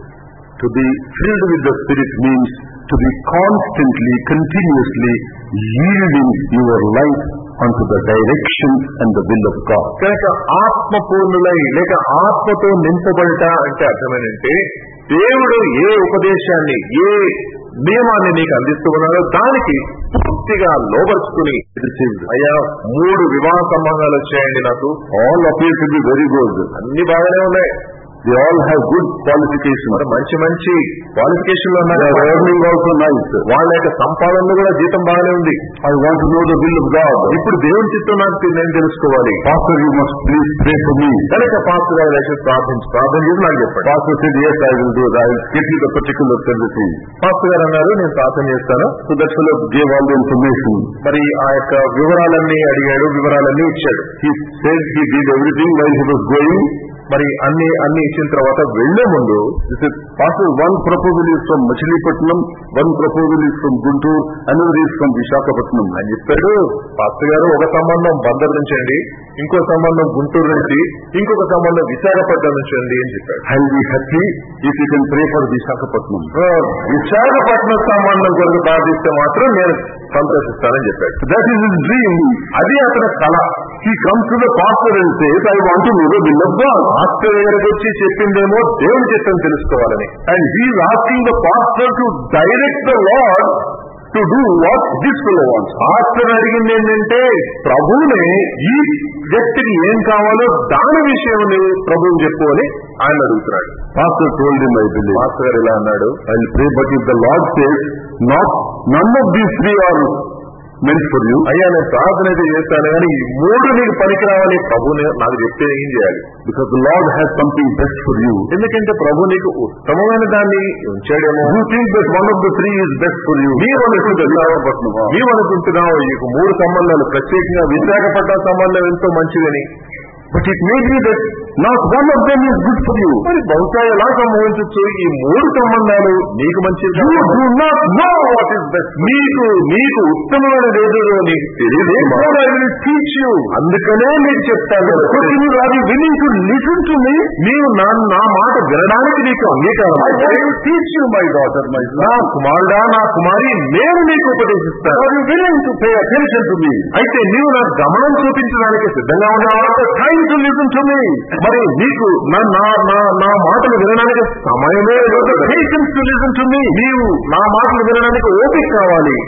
A: to be filled with the Spirit means to be constantly, continuously yielding your life unto the direction and the will of God.
C: కనుక ఆత్మపూర్ణులై లేక ఆత్మతో నింపబడట అంటే అర్థమేనంటే దేవుడు ఏ ఉపదేశాన్ని ఏ నియమాన్ని నీకు అందిస్తూ ఉన్నాడో దానికి పూర్తిగా లోబర్చుకుని, అయ్యా మూడు వివాహ సంబంధాలు వచ్చాయండి నాకు,
A: All appear to be very good.
C: అన్ని బాగానే ఉన్నాయి,
A: They all have good qualifications.
C: మరి మంచి మంచి క్వాలిఫికేషన్లు
A: They
C: ఉన్నాయి,
A: are earning also nice.
C: వాళ్ళ యొక్క సంపాదనలో కూడా జీతం బాగానే ఉంది.
A: I want to know the will of God.
C: ఇప్పుడు దేవుని చిత్తం నాకు నేను తెలుసుకోవాలి.
A: Pastor, you must please pray for me.
C: కనుక పాస్టర్ గారు దయచేసి ప్రార్థించి ప్రార్థన చేసి నాకు చెప్పండి.
A: Pastor said, yes, I will do it. I will give you the particular everything.
C: Pastor గారు అన్నారు, నేను ప్రార్థన చేస్తాను.
A: So that fellow gave all the information.
C: మరి ఆ యొక్క వివరాలన్నీ అడిగాడు, వివరాలన్నీ ఇచ్చాడు.
A: He said he did everything while he was going.
C: మరి అన్ని అన్ని ఇచ్చిన తర్వాత వెళ్లే ముందు
A: He said, Pastor, one proposal is from Machilipatnam, one proposal is from Guntur, another is from Visakhapatnam.
C: అని చెప్పాడు. పాస్టర్ గారు ఒక సంబంధం బందర్ నుంచి అండి, ఇంకో సంబంధం గుంటూరు నుంచి, ఇంకొక సంబంధం విశాఖపట్నం నుంచి అండి అని చెప్పాడు.
A: I'll be happy if you can pray for Visakhapatnam.
C: Visakhapatnam సంబంధం కొరకు ప్రార్థిస్తే మాత్రం నేను సంతోషిస్తానని చెప్పాడు.
A: That is his dream.
C: అది అతని కళ.
A: He comes to the pastor and says, I want to know the will of God.
C: Pastor దగ్గరకు వచ్చి చెప్పిందేమో దేవుని చిత్తం తెలుసుకోవాలని.
A: And he is asking the pastor to direct the Lord to do what this fellow wants.
C: Pastor అడిగింది ఏంటంటే ప్రభువునే ఈ వ్యక్తికి ఏం కావాలో దాని విషయం నువ్వు ప్రభువుని చెప్పు అని ఆయన అడుగుతున్నాడు.
A: Pastor told him, I believe.
C: Pastor గారు ఇలా అన్నాడు,
A: I'll pray, but if the Lord says, not, none of these three are meant for you,
C: అయ్యా నేను ప్రార్థన అయితే చేస్తాను కానీ ఈ మూడు నీకు పనికిరావని ప్రభువుని నాకు చెప్తే ఏం చేయాలి?
A: because the Lord has something best for you.
C: ఎందుకంటే ప్రభు నీకు ఉత్తమమైన దాన్ని ఉంచాడేమో.
A: You think that one of the three is best for you.
C: నీవు అనుకుంటున్నావు నీవు అనుకుంటున్నావు ఈ మూడు సంబంధాలు ప్రత్యేకంగా విశాఖపట్నం సంబంధం ఎంతో మంచిదని.
A: But it may be that not one of them is good for you.
C: మరి బహుశా ఎలా సంభవించచ్చు ఈ మూడు సంబంధాలు నీకు మంచిది
A: You
C: కాదు.
A: do not know what is best.
C: నీకు నీకు ఉత్తమమైన ఏదో నీకు తెలియదు.
A: Therefore I will teach you.
C: అందుకనే నీకు చెప్తాను.
A: The question is, are you willing to listen to me?
C: నీవు నా నా మాట వినడానికి నీకు అంగీకారం
A: I
C: అయితే,
A: will teach you, my daughter, my
C: నా
A: son.
C: కుమారుడా నా కుమారి నేను నీకు ఉపదేశిస్తాను.
A: Are you willing to pay attention to me?
C: అయితే నీవు నా గమనం చూపించడానికి సిద్ధంగా ఉన్నావా?
A: Time to listen to me.
C: మరి నీకు నా నా నా- నా మాటలు వినడానికి సమయమే లేదు.
A: Patience to listen to me.
C: నీవు నా మాటలు వినడానికి ఓపిక కావాలి.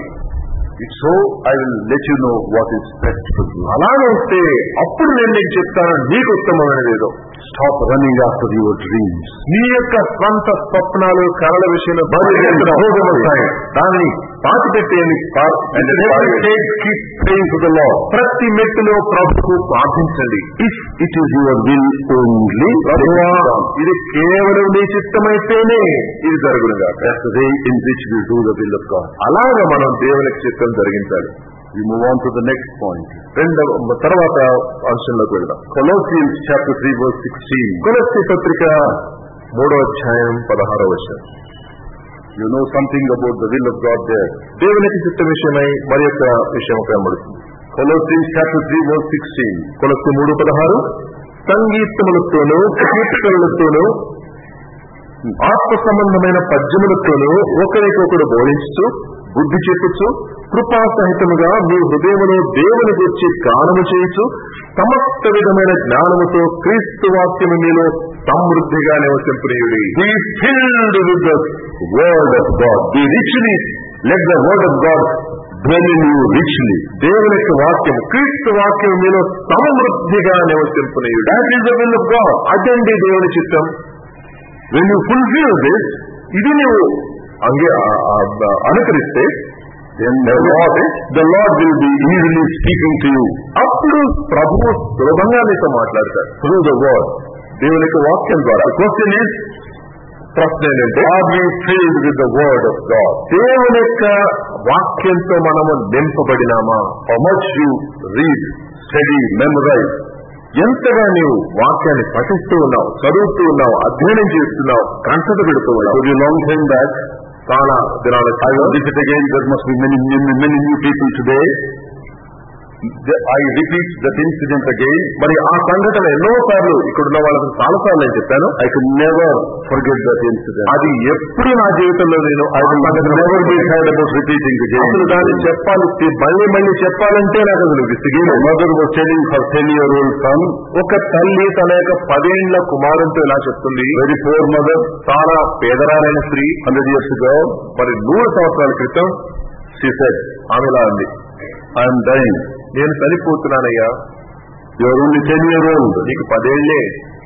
A: If so, I will let you know what is best for you.
C: అలాగే ఉంటే అప్పుడు నేను నీకు చెప్తాను నీకు ఉత్తమమైనది ఏదో.
A: Stop running after your dreams.
C: నీ యొక్క స్వంత స్వప్నాలు కళల విషయంలో బయలుదేరుతున్న భోగమవుతాయి. దాన్ని పాతిపెట్టేది
A: And at every stage, keep praying to the Lord.
C: ప్రతి మెట్టులో ప్రభుకు ప్రార్థించండి.
A: If it is your will only,
C: ప్రభువా, ఇది కేవలం నీ చిత్తమైతేనే ఇది జరుగునుగా.
A: that's the way in which we do the will of God.
C: అలాగే మనం దేవునికి చిత్తం జరిగించాలి.
A: We move on to the next point.
C: రెండవ తర్వాత అంశంలోకి వెళ్దాం.
A: Colossians chapter three verse sixteen.
C: కొలస్సీ పత్రిక మూడో అధ్యాయం పదహారో వచనం.
A: You know something about the will of God there.
C: దేవునికి చిత్త విషయమై మరి యొక్క విషయం కనబడుతుంది.
B: Colossians chapter three verse sixteen.
C: కొలస్సీ మూడు పదహారు సంగీతములతోనూ కీర్తనలతోనూ ఆత్మ సంబంధమైన పద్యములతోనూ ఒకరికొకడు బోధించుచు బుద్ధి చెప్పుచు కృపా సహితముగా మీ హృదయములో దేవుని గురించి గానము చేయుచు సమస్త విధమైన జ్ఞానముతో క్రీస్తు వాక్యము మీలో సమృద్ధిగా నివసింపనీయుడి.
B: Be filled with the word of God. Be richly, let the word of God dwell in you richly.
C: దేవుని యొక్క వాక్యం క్రీస్తు వాక్యం మీలో సమృద్ధిగా నివసింపనీయుడి.
B: That is the will of God.
C: అదండి దేవుని చిత్తం.
B: When you fulfill this,
C: ఇది నువ్వు అంగే అనుకరిస్తే
B: then the Lord, the Lord will be easily speaking to you
C: అప్పుడు ప్రభువు సులభంగా నీతో మాట్లాడతాడు
B: through the word.
C: దేవుని యొక్క వాక్యం ద్వారా.
B: The question is,
C: ప్రశ్న ఏంటంటే
B: are we filled with the word of God?
C: దేవుని యొక్క వాక్యంతో మనము నింపబడినామా?
B: How much you read, study, memorize.
C: ఎంతగా నీవు వాక్యాన్ని పఠిస్తూ ఉన్నావు, చదువుతూ ఉన్నావు, అధ్యయనం చేస్తున్నావు, కంటత పెడుతూ
B: I
C: ఉన్నావు.
B: told you long time back,
C: చాలా దినాల
B: I will repeat again, there must be many, many, many new people today. The- I repeat that incident again.
C: మరి ఆ సంఘటన ఎన్నో సార్లు ఇక్కడున్న వాళ్ళకి చాలా సార్లు నేను చెప్పాను.
B: I could never forget that incident.
C: అది ఎప్పుడు నా జీవితంలో నేను
B: I will never be sad about repeating
C: అసలు
B: again.
C: దాన్ని చెప్పాలి, మళ్ళీ మళ్ళీ చెప్పాలంటే నాకు అసలు విసిగి.
B: My mother was telling her ten-year-old son,
C: ఒక తల్లి తన యొక్క పదేళ్ల కుమారునితో ఇలా చెప్తుంది.
B: very poor mother,
C: చాలా పేదరాలైన స్త్రీ
B: hundred years ago,
C: మరి నూరు సంవత్సరాల క్రితం
B: she said,
C: ఆమెలా అంది,
B: I am dying.
C: నేను చనిపోతున్నానయ్యా,
B: You are only ten-year-old.
C: నీకు పదేళ్లే,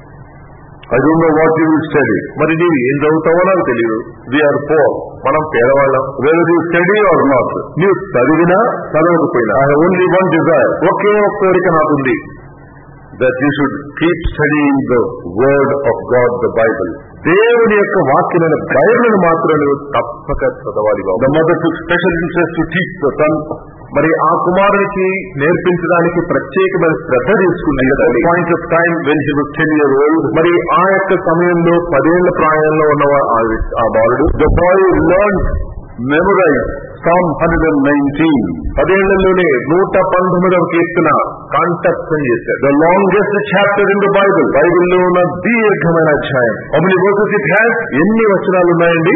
B: I don't know what you will study.
C: మరి నీవు ఏం చదువుతావో నాకు తెలియదు.
B: We are poor.
C: మనం పేదవాళ్ళం.
B: Whether you study or not,
C: నీవు చదివినా చదవకపోయినా
B: I have only one desire,
C: ఒకే ఒక్క కోరిక నాకుంది,
B: that you should keep studying the word of God, the Bible.
C: దేవుని యొక్క వాక్యమైన బైబిల్ను మాత్రం నువ్వు తప్పక చదవాలి బాబు.
B: The mother took special interest to teach the son.
C: మరి ఆ కుమారునికి నేర్పించడానికి ప్రత్యేకమైన శ్రద్ధ తీసుకుంది
B: At that point of time when he was ten years old,
C: మరి ఆ యొక్క సమయంలో పదేళ్ల ప్రాయంలో ఉన్న ఆ- ఆ బాలుడు
B: the boy learned, memorized Psalm one nineteen,
C: పదేళ్లలోనే నూట పంతొమ్మిదవ కీర్తన కంఠస్థం చేశాడు.
B: the longest chapter in the Bible.
C: బైబిల్లో ఉన్న దీర్ఘమైన అధ్యాయం.
B: How many verses it has?
C: ఎన్ని వచనాలు ఉన్నాయండి?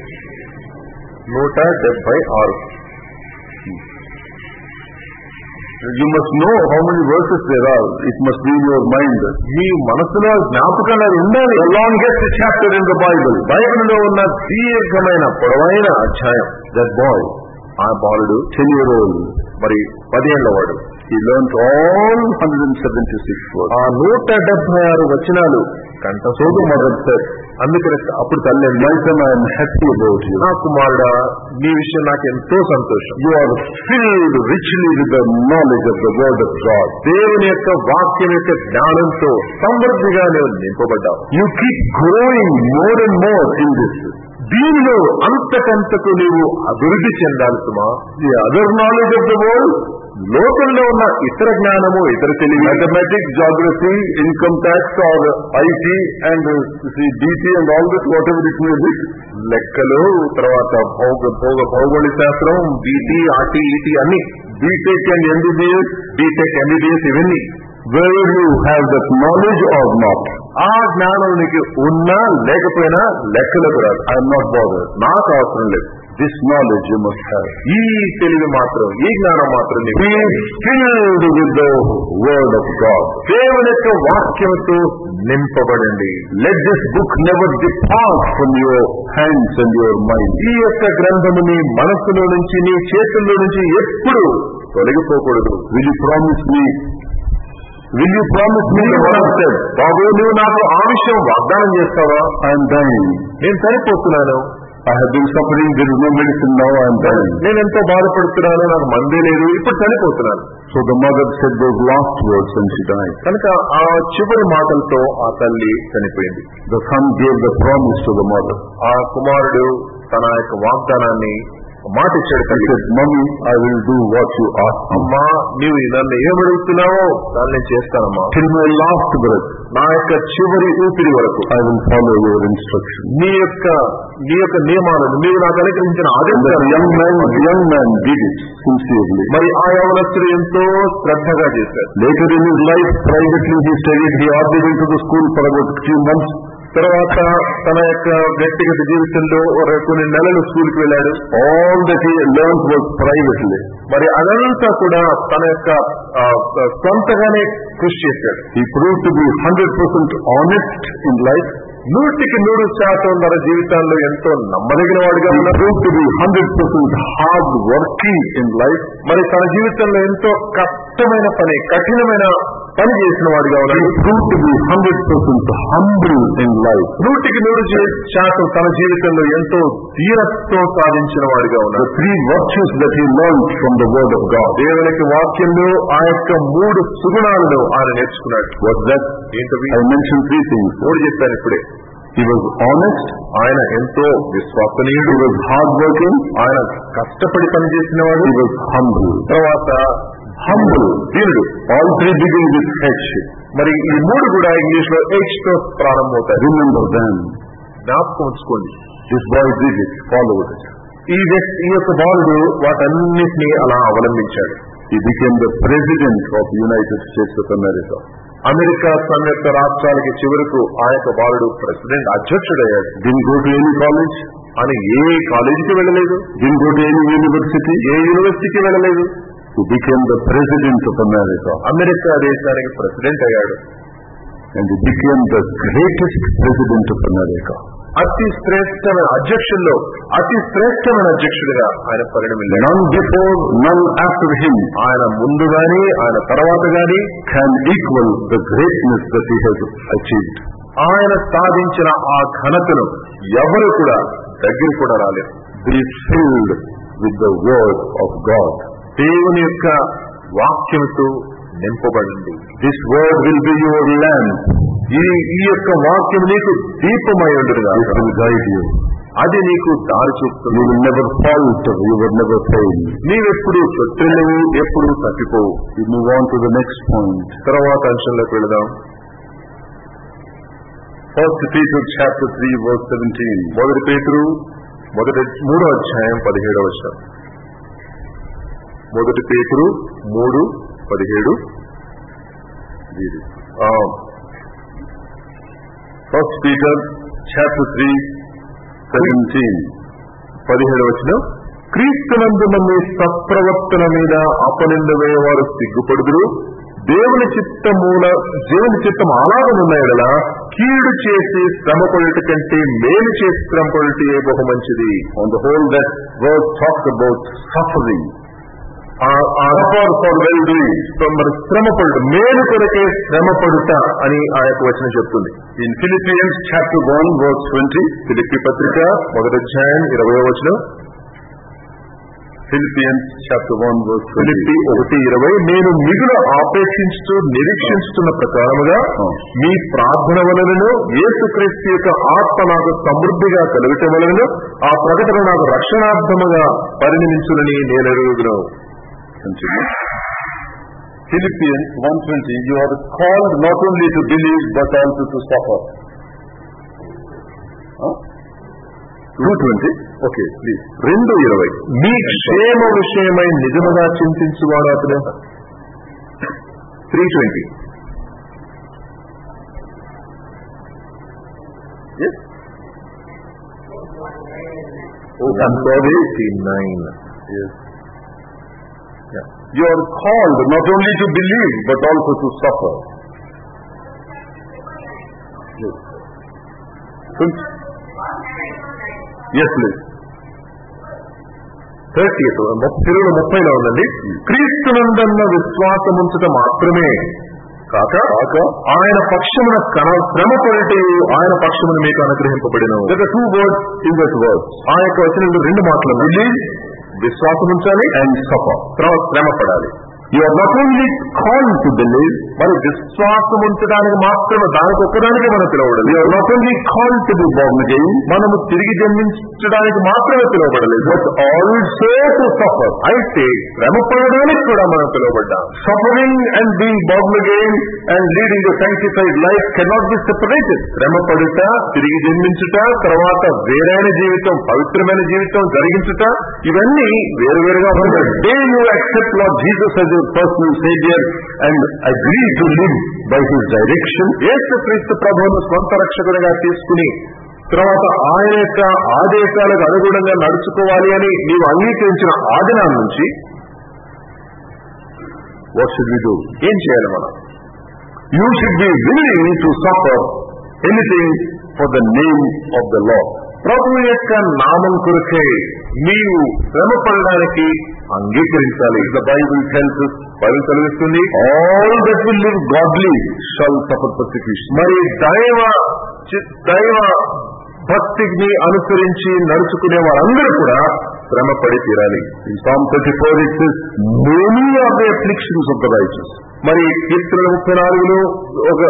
C: నూట డెబ్బై ఆరు.
B: You must know how many verses there are. It must be in your mind.
C: మీ మనసులో జ్ఞాపకాలు అది ఉండాలి.
B: The longest chapter in the Bible.
C: బైబిల్లో ఉన్న దీర్ఘమైన పొడవైన అధ్యాయం.
B: That boy,
C: ఆ బాలుడు
B: ten year old,
C: మరి పదేళ్ల వాడు
B: he learnt all one hundred seventy-six verses.
C: ఆ నూట డెబ్బై ఆరు వచనాలు కంట
B: So the mother said,
C: అందుకని అప్పుడు తల్లి అంది,
B: my son, I am happy about you.
C: నా కుమారుడా, నీ విషయం నాకు ఎంతో సంతోషం.
B: You are filled richly with the knowledge of the word of God.
C: దేవుని యొక్క వాక్యం యొక్క జ్ఞానంతో సమృద్ధిగా నేను నింపబడ్డావు.
B: You keep growing more and more in this.
C: దీనిలో అంతకంతకు నీవు అభివృద్ధి చెందాలి సుమా.
B: The other knowledge of the world,
C: లోకంలో ఉన్న ఇతర జ్ఞానము, ఇతర తెలివి,
B: mathematics, geography, income tax, or I T and uh, see, D T and all this, whatever it may be,
C: లెక్కలు, తర్వాత భౌగ భౌగ భౌగోళిక శాస్త్రం, బీటీ, ఆర్టీ, ఈటీ అన్ని,
B: B Tech and M B B S,
C: BTech, MBBS ఇవన్నీ,
B: whether you have that knowledge or not,
C: ఆ జ్ఞానం నీకు ఉన్నా లేకపోయినా లెక్కలకు రాదు.
B: I am not bothered.
C: నాకు అవసరం లేదు.
B: This knowledge you must have.
C: ఈ తెలివి మాత్రం, ఈ జ్ఞానం మాత్రం నీకు
B: Be filled with the word of God.
C: దేవుని యొక్క వాక్యంతో నింపబడండి.
B: Let this book never depart from your hands and your mind.
C: ఈ యొక్క గ్రంథము నీ మనస్సులో నుంచి, నీ చేతుల్లో నుంచి ఎప్పుడు తొలగిపోకూడదు.
B: Will you promise me? Will you promise me?
C: నీవు
B: What I
C: నాకు-
B: said?
C: బాబు, నువ్వు నాకు ఆ విషయం వాగ్దానం చేస్తావా?
B: I am dying.
C: నేను చనిపోతున్నాను,
B: I have been suffering. There is no medicine now. I am dying.
C: నేను ఎంతో బాధపడుతున్నాను, నాకు మందే లేదు, ఇప్పుడు చనిపోతున్నాను.
B: So the mother said those last words and she died.
C: కనుక ఆ చివరి మాటలతో ఆ తల్లి చనిపోయింది.
B: The son gave the promise to the mother.
C: ఆ కుమారుడు తన యొక్క వాగ్దానాన్ని మాట ఇచ్చాడు
B: He
C: తల్లి.
B: said, Mommy, I will do what you ask me.
C: అమ్మా, నీవు నన్ను ఏమడుగుతున్నావో దాన్ని నేను చేస్తానమ్మా.
B: Till my last breath,
C: నా యొక్క చివరి ఊపిరి వరకు
A: I will follow your instruction.
C: నీ యొక్క నీ యొక్క నియమాలను నీవు నాకు అనుగ్రహించిన
A: And that
C: ఆదేశాలను
A: young man, young man did it sincerely.
C: మరి ఆ యవనస్తుడు ఎంతో శ్రద్ధగా చేశాడు.
A: Later in his life, privately he studied. He hardly went to the school for about a few months.
C: తర్వాత తన యొక్క వ్యక్తిగత జీవితంలో ఒక కొన్ని నెలలు స్కూల్కి వెళ్ళాడు.
A: All that he learned was privately.
C: మరి అదంతా కూడా తన యొక్క ఆ, సొంతగానే కృషి చేశాడు.
A: He proved to be one hundred percent honest in life.
C: నూటికి నూరు శాతం తన జీవితాల్లో ఎంతో నమ్మదగిన వాడిగా
A: He
C: ఉన్నాడు.
A: proved to be one hundred percent hard working in life.
C: మరి తన జీవితంలో ఎంతో కష్టమైన పని కఠినమైన పని చేసిన వాడిగా
A: He
C: ఉన్నాడు.
A: proved to be one hundred percent humble in life.
C: నూటికి నూరు జీ- శాతం తన జీవితంలో ఎంతో ధీరత్వం సాధించిన వాడిగా
A: The
C: ఉన్నాడు.
A: three virtues that he learned from the Word of God.
C: దేవునికి వాక్యంలో ఆ యొక్క మూడు సుగుణాలను ఆయన నేర్చుకున్నాడు.
A: What's that?
C: ఏంటవి?
A: I mentioned three things.
C: మూడు చెప్పాను ఇప్పుడే.
A: He was honest.
C: ఆయన ఎంతో విశ్వసనీయుడు.
A: He was hardworking.
C: ఆయన కష్టపడి పనిచేసినవాడు.
A: He was humble.
C: తర్వాత
A: Humble.
C: దీనుడు.
A: All three begin with H.
C: మరి ఈ మూడు కూడా ఇంగ్లీష్ లో H తో ప్రారంభమవుతాయి.
A: Remember them.
C: జ్ఞాపకం ఉంచుకోండి.
A: This boy did it. Followed it.
C: ఈ వ్యక్తి ఈ యొక్క బాలుడు వాటన్నిటినీ అలా అవలంబించాడు.
A: He became the president of the United States of America.
C: America సంయుక్త రాష్ట్రాలకి చివరకు ఆ యొక్క బాలుడు ప్రెసిడెంట్ అధ్యక్షుడయ్యాడు.
A: Didn't go to any college.
C: అని ఏ కాలేజీకి వెళ్ళలేదు.
A: Didn't go to any university.
C: ఏ యూనివర్సిటీకి వెళ్ళలేదు.
A: He became the president of America.
C: America దేశానికి ప్రెసిడెంట్ అయ్యాడు.
A: And he became the greatest president of America.
C: అతి శ్రేష్టమైన అధ్యక్షుల్లో అతి శ్రేష్టమైన అధ్యక్షుడిగా ఆయన పరిణమిల్లాడు.
A: None before, none after him
C: ఆయన ముందు గాని ఆయన తర్వాత గాని
A: can equal the greatness that he has achieved.
C: ఆయన సాధించిన ఆ ఘనతను ఎవరు కూడా దగ్గర కూడా రాలేదు.
A: Be filled with the word of God.
C: దేవుని యొక్క వాక్యంతో నింపబడింది.
A: This word will be your lamp.
C: ఈ ఈ యొక్క వాక్యం నీకు దీపమై ఉండునుగా.
A: It will guide you.
C: అది నీకు దారి
A: You
C: చూపుతుంది.
A: will never falter. You will never fail.
C: నీవెప్పుడు చొట్టెలవు ఎప్పుడు తప్పిపోవు.
A: We move on to the next point.
C: తర్వాత అంశంలోకి వెళదాం.
A: First Peter chapter three verse seventeen.
C: మొదటి పేతురు మొదటి మూడో అధ్యాయం పదిహేడవ వచనం. మొదటి పేతురు మూడు పదిహేడు. ఆ,
A: First Peter chapter three seventeen.
C: పదిహేడు వచనం. క్రీస్తునందున మీ సత్ప్రవర్తన మీద అపనింద వేయవారు సిగ్గుపడుదురు. దేవుని చిత్తమూల దేవుని చిత్తం అలాగనున్న ఎడల కీడు చేసి శ్రమపడుట కంటే మేలు చేసి శ్రమపడుటే బహు మంచిది.
A: On the whole, that verse talks about suffering.
C: Suffer for well doing, మరి శ్రమపడుట మేలు కొరకే శ్రమపడుట అని ఆ యొక్క వచనం చెప్తుంది.
A: In Philippians chapter one verse twenty.
C: Philippi పత్రిక మొదటి అధ్యాయం ఇరవై వచనం.
A: Philippians chapter one verse
C: Philippi
A: twenty.
C: ఒకటి ఇరవై. నేను మిగులు ఆపేక్షించుతూ నిరీక్షించుతున్న ప్రకారముగా మీ ప్రార్థన వలనను యేసుక్రీస్తు యొక్క ఆత్మ నాకు సమృద్ధిగా కలుగటం వలనను ఆ ప్రకటన నాకు రక్షణార్థముగా పరిణమించునని నేను ఎరుగుదును.
A: Continue. Philippians one twenty. You are called not only to believe but also to suffer. Huh? two twenty.
C: Okay please. రెండు ఇరవై. మీ క్షేమ విషయమై నిజముగా చింతించువాడు అతను. Three twenty. Nine.
A: Yes. Yeah. You are called not only to believe but also to suffer. Yes. Yes, please.
C: Thirty Telugu ముప్పైలో ఉందండి. క్రీస్తునందన్న విశ్వాసముంచుట మాత్రమే కాక ఆయన పక్షమున శ్రమ పడితే ఆయన పక్షమును మీకు అనుగ్రహింపబడిన.
A: There are two words in that verse.
C: ఆ యొక్క వచనంలో రెండు మాటలు. బిలీవ్ విశ్వాసం ఉంచాలి,
A: And suffer.
C: తర్వాత శ్రమ పడాలి.
A: You are not only called to believe,
C: మరి విశ్వాసం ఉంచడానికి మాత్రమే, దానికి ఒక్కదానికే మనం పిలవడలేదు.
B: We are not only called to be born again,
C: మనము తిరిగి జన్మించడానికి మాత్రమే పిలువబడలేదు,
B: but also to suffer.
C: అయితే శ్రమ పడడానికి కూడా మనం పిలువబడ్డాం.
B: Suffering and being born again and leading a sanctified life cannot be separated.
C: శ్రమ పడుట, తిరిగి జన్మించుట, తర్వాత వేరైన జీవితం, పవిత్రమైన జీవితం జరిగించుట, ఇవన్నీ వేరువేరుగా
B: The
C: ఉంటాయి.
B: day you accept Lord Jesus as your personal Savior and agree to live by His direction,
C: యేసుక్రీస్తు ప్రభువును స్వంత రక్షకునిగా తీసుకుని తర్వాత ఆయన యొక్క ఆదేశాలకు అనుగుణంగా నడుచుకోవాలి అని నీవు అంగీకరించిన ఆ దినం నుంచి
B: what should we do?
C: ఏం చేయాలి మనం?
B: You should be willing to suffer anything for the name of the Lord.
C: ప్రభువు యొక్క నామం కొరకే నీవు శ్రమ పడడానికి అంగీకరించాలి.
B: The Bible tells us,
C: Bible చదివిస్తుంది,
B: all that will live godly shall suffer persecution.
C: మరి దైవ చి- దైవ భక్తిని అనుసరించి నడుచుకునే వారందరూ కూడా శ్రమ పడి తీరాలి.
B: In Psalm thirty-four it says, many are the afflictions of the righteous.
C: మరి కీర్తన ముప్పై నాలుగులో ఒక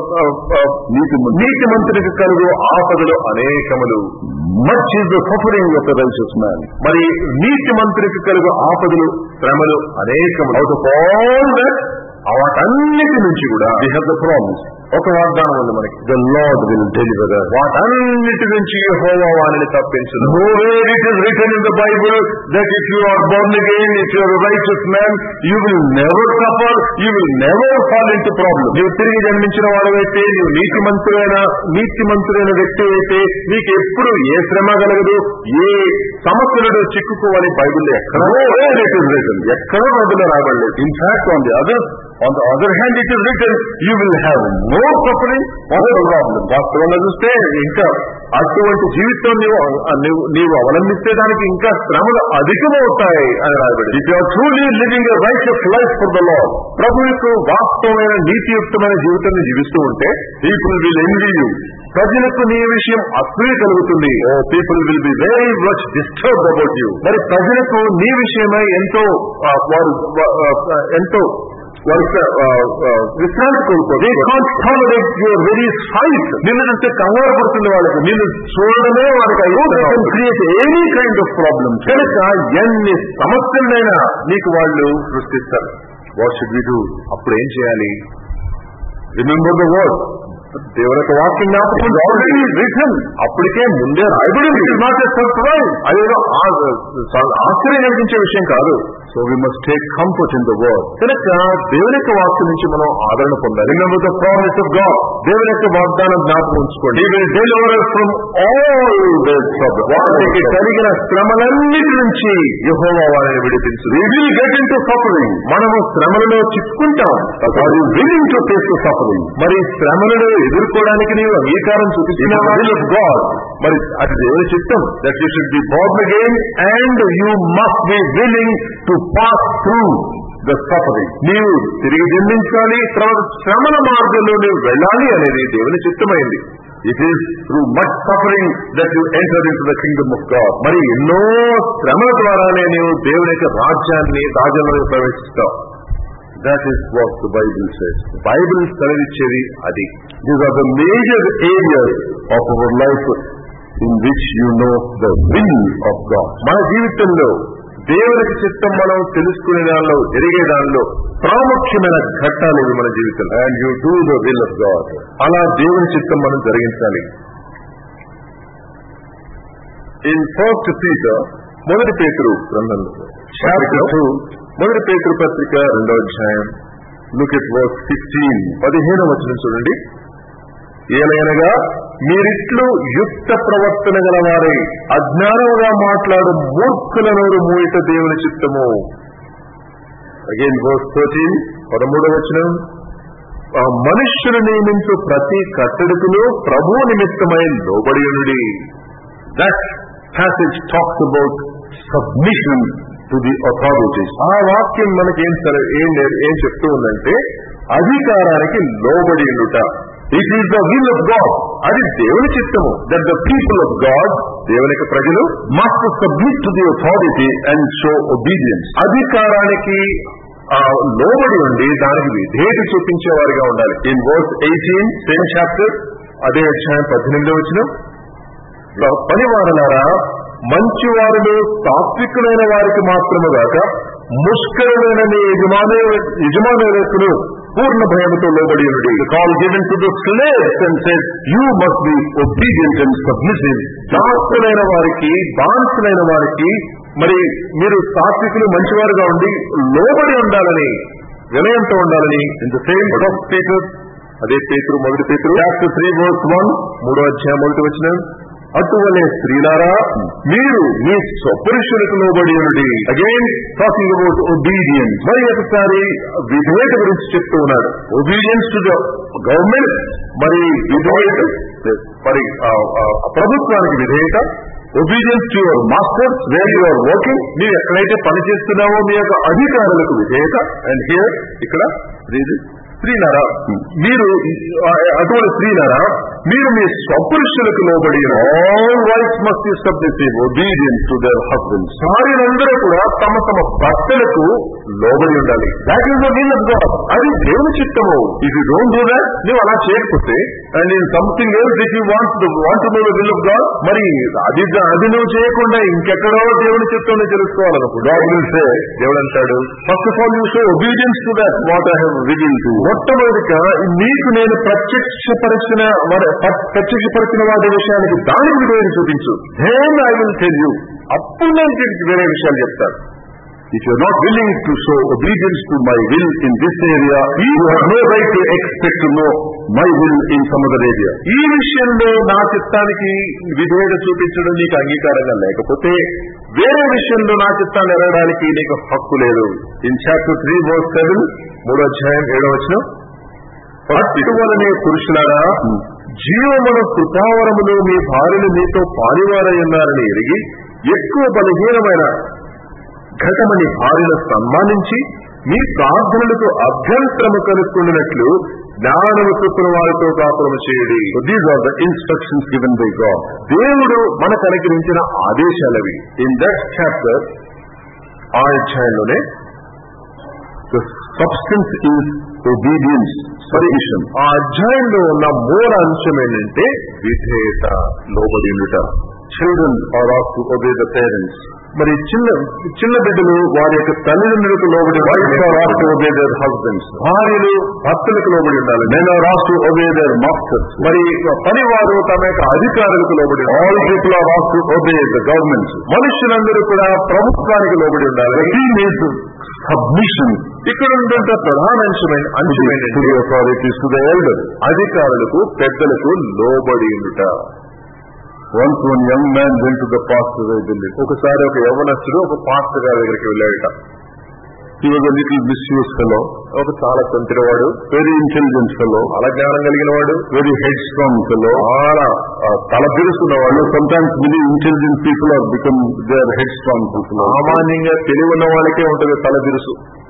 B: నీతి మంత్రి
C: నీతి మంత్రికి కలుగు ఆపదలు అనేకములు.
B: much is the suffering of the righteous man.
C: మరి నీతి మంత్రికి కలుగు ఆపదలు, శ్రమలు అనేకములు.
B: Out of all that,
C: వాటన్నిటి నుంచి కూడా
B: we have the promise.
C: ఒక వాగ్దానం ఉంది మనకి,
B: The Lord will deliver us.
C: వాటన్నిటి నుంచి యెహోవా వారిని తప్పించును.
B: Nowhere it is written in the Bible that if you are born again, if you are a righteous man, you will never suffer, you will never fall into problems.
C: నీవు తిరిగి జన్మించిన వాడవైతే, నీవు నీతి మంత్రులైన నీతి మంత్రులైన వ్యక్తి అయితే నీకు ఎప్పుడు ఏ శ్రమ కలగదు, ఏ సమస్యలను చిక్కుకోవాలి బైబిల్లో ఎక్కడ
B: Nowhere it is written.
C: ఎక్కడ బైబిల్లో రాబడలేదు.
B: In fact, on the other on the other hand, it is written, you will have no suffering, no problem.
C: వాస్తవంగా చూస్తే ఇంకా అటువంటి జీవితం నీవు నీవు నీవు అవలంబిస్తే దానికి ఇంకా శ్రమలు అధికమవుతాయి అని రాయబడింది.
B: If you are truly living a righteous life for the Lord,
C: ప్రభువుకు వాస్తవమైన నీతియుక్తమైన జీవితాన్ని జీవిస్తూ ఉంటే
B: people will envy you.
C: ప్రజలకు నీ విషయం అసూయ కలుగుతుంది.
B: Oh, people will be very much disturbed about you.
C: మరి ప్రజలకు నీ విషయమై ఎంతో ఆ, వారు వా- ఆ, ఎంతో వారు ఆ, ఆ, విశ్రాంతి కోరుకోరు.
B: They can't tolerate your very sight.
C: నిన్ను చూస్తే కంగారు పడుతుంది వాళ్ళకి, నిన్ను చూడడమే వారికి
B: So they can
C: అయ్యో
B: create any kind of problem.
C: కనుక ఎన్ని సమస్యలైనా నీకు వాళ్ళు సృష్టిస్తారు.
B: What should we do?
C: అప్పుడు ఏం చేయాలి?
B: Remember the word.
C: దేవుని యొక్క వాక్యం జ్ఞాపకం
B: It's already written.
C: అప్పటికే ముందే రాయబడింది.
B: It is not a surprise.
C: అదేదో ఆశ్చర్యం కలిగించే విషయం కాదు.
B: So we must take comfort in the word.
C: కనుక దేవుని యొక్క వాక్యం నుంచి మనం ఆదరణ పొందాలి.
B: Remember the promise of God.
C: దేవుని యొక్క వాగ్దానం జ్ఞాపకం ఉంచుకోండి.
B: He will deliver us from all their trouble.
C: వారికి కలిగిన శ్రమలన్నిటి నుంచి యెహోవా వారిని విడిపించు.
B: We will get into suffering.
C: మనము శ్రమలలో చిక్కుకుంటాం.
B: Are you willing to face the suffering?
C: మరి శ్రమలను ఎదుర్కోవడానికి నీవు అంగీకారం
B: It is
C: చూపిస్తున్నావా?
B: the will of God
C: మరి అది దేవుని చిత్తం.
B: that you should be born again and you must be willing to pass through the suffering.
C: నీవు తిరిగి జన్మించాలి, తర్వాత శ్రమల మార్గంలో నీవు వెళ్ళాలి అనేది దేవుని చిత్తమైంది.
B: It is through much suffering that you enter into the kingdom of God.
C: మరి ఎన్నో శ్రమల ద్వారానే నీవు దేవుని యొక్క రాజ్యాన్ని రాజ్యంలో ప్రవేశిస్తావు.
B: That is what the Bible says.
C: Bible సెలవిచ్చేది అది.
B: These are the major areas of our life in which you know the will of God.
C: మన జీవితంలో దేవునికి చిత్తం మనం తెలుసుకునే దానిలో, ఎరిగే దానిలో ప్రాముఖ్యమైన ఘట్టాలు ఇవి మన జీవితంలో.
B: And you do the will of God.
C: అలా దేవుని చిత్తం మనం జరిగించాలి.
B: In First Peter,
C: మొదటి పేతురు గ్రంథంలో
B: chapter two,
C: మొదటి పేతురు పత్రిక రెండో అధ్యాయం
B: look at verse fifteen.
C: పదిహేనవ వచనం చూడండి. ఏలయనగా మీరిట్లు యుక్త ప్రవర్తన గలవారై అజ్ఞానముగా మాట్లాడు మూర్ఖుల నోరు మూయిట దేవుని చిత్తము.
B: Again verse thirteen.
C: పదమూడవ వచనం, ఆ మనుష్యులు నియమించు ప్రతి కట్టడికును ప్రభు నిమిత్తమై లోబడియునుడి.
B: That passage talks about submission to the authorities.
C: ఆ వాక్యం మనకేం సరే ఏం నేర్- ఏం చెప్తూ ఉందంటే అధికారానికి లోబడి ఉండుట.
B: It is the will of God
C: అది దేవుని చిత్తము.
B: that the people of God
C: దేవుని యొక్క ప్రజలు
B: must submit to the authority and show obedience.
C: అధికారానికి లోబడి ఉండి దానికి విధేయత చూపించేవారిగా ఉండాలి.
B: In verse eighteen, same chapter,
C: అదే అధ్యాయం పద్దెనిమిదో వచనం, పనివారులారా మంచివారులు సాత్వికులైన వారికి మాత్రమే గాక ముష్కరులైన మీ యజమాని యజమానులకు పూర్ణ భయముతో లోబడి ఉండి.
B: call given to the slaves and said, you must be obedient and submissive.
C: దాసులైన వారికి బానిసలైన వారికి మరి మీరు సాత్వికులు మంచివారుగా ఉండి లోబడి ఉండాలని, వినయంతో ఉండాలని.
B: In the same book of Peter,
C: అదే పేతురు మొదటి పేతురు
B: chapter three, verse one,
C: మూడో అధ్యాయం మొదటి వచనం, అటువలే స్త్రీలారా మీరు మీ స్వపురుషులకు లోబడి ఉండి.
B: again talking about obedience.
C: మరి ఒకసారి విధేయత గురించి చెప్తూ ఉన్నాడు.
B: Obedience to the government,
C: మరి విధేయత మరి ప్రభుత్వానికి విధేయత,
B: obedience to your masters where you are working.
C: మీరు ఎక్కడైతే పని చేస్తున్నావో మీ యొక్క అధికారులకు విధేయత.
B: And here, ఇక్కడ read it.
C: స్త్రీలారా మీరు అటువంటి స్త్రీలారా మీరు మీ స్వపురుషులకు లోబడి.
B: All wives must be submissive, obedient to their husbands.
C: భార్యలందరూ కూడా తమ తమ భర్తలకు లోబడి ఉండాలి.
B: That is the will of God.
C: అది దేవుని చిత్తము.
B: If you don't do that,
C: నువ్వు అలా చేయకపోతే,
B: and in something else if you want to want to know the will of God,
C: మరి అది అది నువ్వు చేయకుండా ఇంకెక్కడో దేవుని చిత్తం తెలుసుకోవాలనుకుంటా,
B: God will say,
C: దేవుడు అంటాడు,
B: first of all you show obedience to that what I have revealed to you.
C: మొట్టమొదటిగా నీకు నేను ప్రత్యక్షపరిచిన ప్రత్యక్షపరిచిన వాటి విషయానికి దానికి విధేయత చూపించు.
B: Then I will tell you.
C: అప్పుడు నేను వేరే విషయాలు చెప్తాను.
B: If you are not willing to show obedience to my will in this area, you have no right to expect to know my will in some other area.
C: ఈ విషయంలో నా చిత్తానికి విధేయత చూపించడం నీకు అంగీకారంగా లేకపోతే వేరే విషయంలో నా చిత్తాన్ని ఎరగడానికి నీకు హక్కు లేదు.
B: In chapter three, verse seven,
C: మూడో అధ్యాయం ఏడో వచనం, అటువలనే పురుషులారా జీవమున కృపావరములో మీ భార్యలు మీతో పాలివారై ఉన్నారని ఎరిగి ఎక్కువ బలహీనమైన ఘటమని భార్యను సన్మానించి మీ ప్రార్థనలకు అభ్యంతరము కలుసుకున్నట్లు జ్ఞానము చొప్పున వారితో కాపురము చేయడి.
B: So these are the instructions given by God.
C: దేవుడు మనకు అనుగ్రహించిన ఆదేశాలవి.
B: In that chapter,
C: ఆ అధ్యాయంలోనే
B: the substance is obedience, submission.
C: ఆ అధ్యాయంలో ఉన్న మూల అంశం ఏంటంటే విధేయత, లోబడి ఉండుట.
B: Children are asked to obey the parents.
C: మరి చిన్న చిన్న బిడ్డలు వారి యొక్క తల్లిదండ్రులకు లోబడి,
B: Wives are asked to obey their husbands.
C: భార్యలు భర్తలకు లోబడి ఉండాలి.
B: Men are asked to obey their masters.
C: మరి పనివారు తమ యొక్క అధికారులకు లోబడి
B: All
C: ఉండాలి.
B: people are asked to obey the government.
C: మనుషులందరూ కూడా ప్రభుత్వానికి లోబడి ఉండాలి.
B: The theme is submission
C: ఇక్కడ ఉందంటే ప్రధాన అంశమైన అంశం
B: to
C: ఏంటంటే
B: the authorities, to the elders.
C: అధికారులకు పెద్దలకు లోబడి ఉండుట.
B: Once one young man went to the pastor, I believe.
C: ఒకసారి ఒక యవ్వనస్తుడు ఒక పాస్టర్ గారి దగ్గరికి వెళ్ళాడట.
B: He was a little mischievous fellow,
C: ఒక చాలా తంత్రివాడు,
B: very intelligent fellow,
C: చాలా జ్ఞానం కలిగిన వాడు,
B: very headstrong fellow.
C: చాలా తల బిరుసున్నవాడు.
B: Sometimes many intelligent people are become, they are headstrong people.
C: సామాన్యంగా తెలివి ఉన్న వాళ్ళకే ఉంటుంది తల బిరుసు.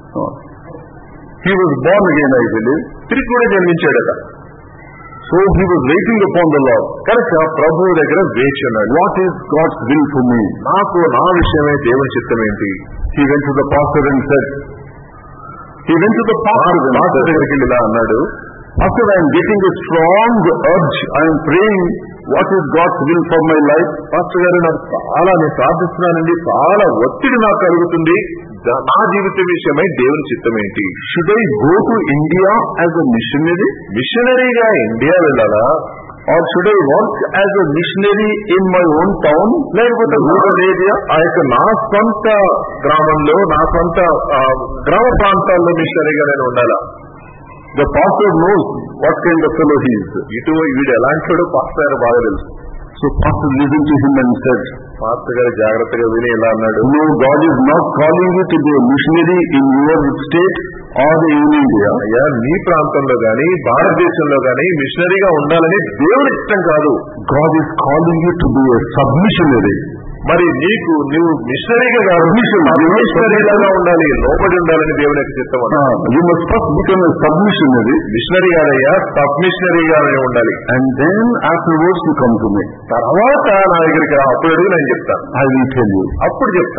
B: He was born again, I believe.
C: తిరిగి కూడా జన్మించాడట.
B: So he was waiting upon the Lord.
C: కనుక ప్రభువు దగ్గర వేచి ఉన్నాడు.
B: What is God's will for me?
C: నాకు నా విషయమే దేవుని చిత్తం ఏంటి?
B: He went to the pastor and said, he went to the pastor and
C: pastor
B: said,
C: దగ్గరికి వెళ్ళి ఇలా అన్నాడు,
B: after I am getting a strong urge, I am praying, what is God's will for my life?
C: Pastor గారు నాకు చాలా నేను ప్రార్థిస్తున్నానండి, చాలా ఒత్తిడి నాకు కలుగుతుంది, దా- నా జీవిత విషయమై దేవుని చిత్తం ఏంటి?
B: Should I go to India as a missionary?
C: మిషనరీగా ఇండియా వెళ్ళాలా,
B: Or should I work as a missionary in my own town?
C: లేకపోతే రూరల్ ఏరియా ఆ యొక్క నా సొంత గ్రామంలో నా సొంత ఆ, గ్రామ ప్రాంతాల్లో మిషనరీగా నేను ఉండాలా?
B: The pastor knows what kind of fellow he is.
C: ఇటు వీడు ఎలాంటి వాడు పాస్టర్ గారు బాగా తెలుసు.
B: So pastor listened to him and said,
C: pastor గారు జాగ్రత్తగా విని ఇలా అన్నాడు,
B: no, God is not calling you to be a missionary in your state or in India.
C: అయ్యా నీ ప్రాంతంలో గాని భారతదేశంలో గాని మిషనరీగా ఉండాలని దేవుని ఇష్టం కాదు.
B: God is calling you to be a submissionary.
C: మరి నీకు నువ్వు మిషనరీగా కాదు, మిషనరీగా ఉండాలి, లోబడి ఉండాలని దేవుని యొక్క చిత్తం అన్నాడు.
B: Uh, you must first become a submissionary,
C: missionary కాదయ్యా, సబ్ మిషనరీగానే ఉండాలి.
B: and then afterwards you come to me.
C: తర్వాత నా దగ్గరికి రా, అప్పుడు అడిగి నేను చెప్తాను,
B: I will tell you.
C: అప్పుడు చెప్తాను.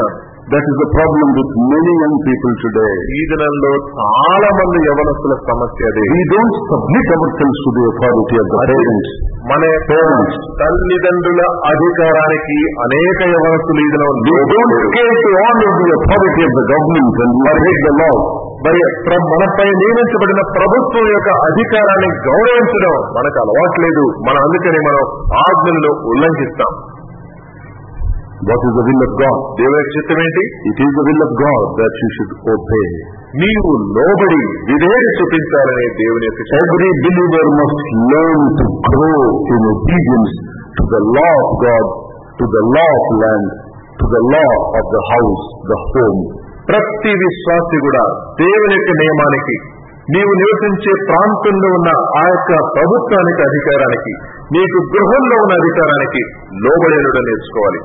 A: That is the problem with many young people today.
C: ఈ దినంలో చాలా మంది యవనస్తుల సమస్య అదే.
A: We don't submit ourselves to the authority of the parents.
C: మన పేరెంట్స్ తల్లిదండ్రుల అధికారానికి అనేక యవనస్తులు ఈ దినం
A: We don't care to honor the authority of the government and violate the law.
C: మనపై నియమించబడిన ప్రభుత్వం యొక్క అధికారాన్ని గౌరవించడం మనకు అలవాట్లేదు. మన అందుకని మనం ఆజ్ఞలను ఉల్లంఘిస్తాం.
A: What is the will of God?
C: దేవుని చిత్తం ఏంటి?
A: It is the will of God that you should obey.
C: నీవు లోబడి విధేయత చూపించాలనే దేవుని యొక్క చిత్తం.
A: Every believer must learn to grow in obedience to the law of God, to the law of land, to the law of the house, the home.
C: ప్రతి విశ్వాసి కూడా దేవుని యొక్క నియమానికి, నీవు నివసించే ప్రాంతంలో ఉన్న ఆ యొక్క ప్రభుత్వానికి అధికారానికి, నీకు గృహంలో ఉన్న అధికారానికి లోబడేలుగా నేర్చుకోవాలి.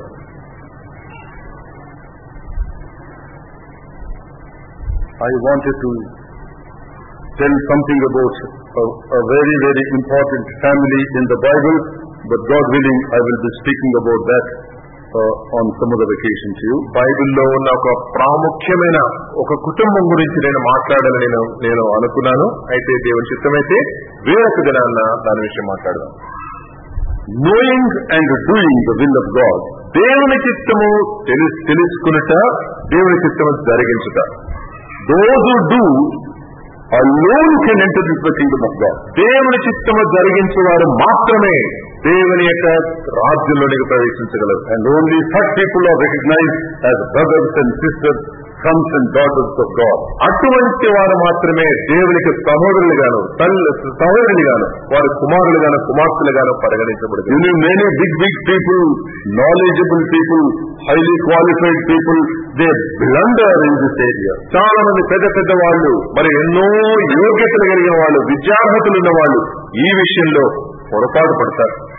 A: I wanted to tell something about a, a very, very important family in the Bible, but God willing, I will be speaking about that uh, on some other occasion to you.
C: బైబిల్లో ఉన్న ఒక ప్రాముఖ్యమైన ఒక కుటుంబం గురించి నేను మాట్లాడాలని నేను నేను అనుకున్నాను. అయితే దేవుని చిత్తమైతే వేరొక దినాన్న దాని విషయం మాట్లాడదాం.
A: Knowing and doing the will of God.
C: దేవుని చిత్తము తెలుసు తెలుసుకునుట, దేవుని చిత్తము జరిగించుట.
A: Those who do alone can enter into the kingdom of God.
C: దేవుని చిత్తము జరిగించేవారు మాత్రమే దేవుని యొక్క రాజ్యంలోనికి ప్రవేశించగలరు.
A: And only such people are recognized as brothers and sisters, sons and daughters of God.
C: అటువంటి వారు మాత్రమే దేవునికి సహోదరులుగాను తల్లి సహోదరులుగాను వారి కుమారులుగాను కుమార్తెలుగాను పరిగణించబడుతుంది.
A: You know, many big big people, knowledgeable people, highly qualified people, they blunder in this area.
C: చాలా మంది పెద్ద పెద్ద వాళ్ళు, మరి ఎన్నో యోగ్యతలు కలిగిన వాళ్ళు, విద్యార్హతలు ఉన్న వాళ్ళు ఈ విషయంలో పొరపాటు పడతారు.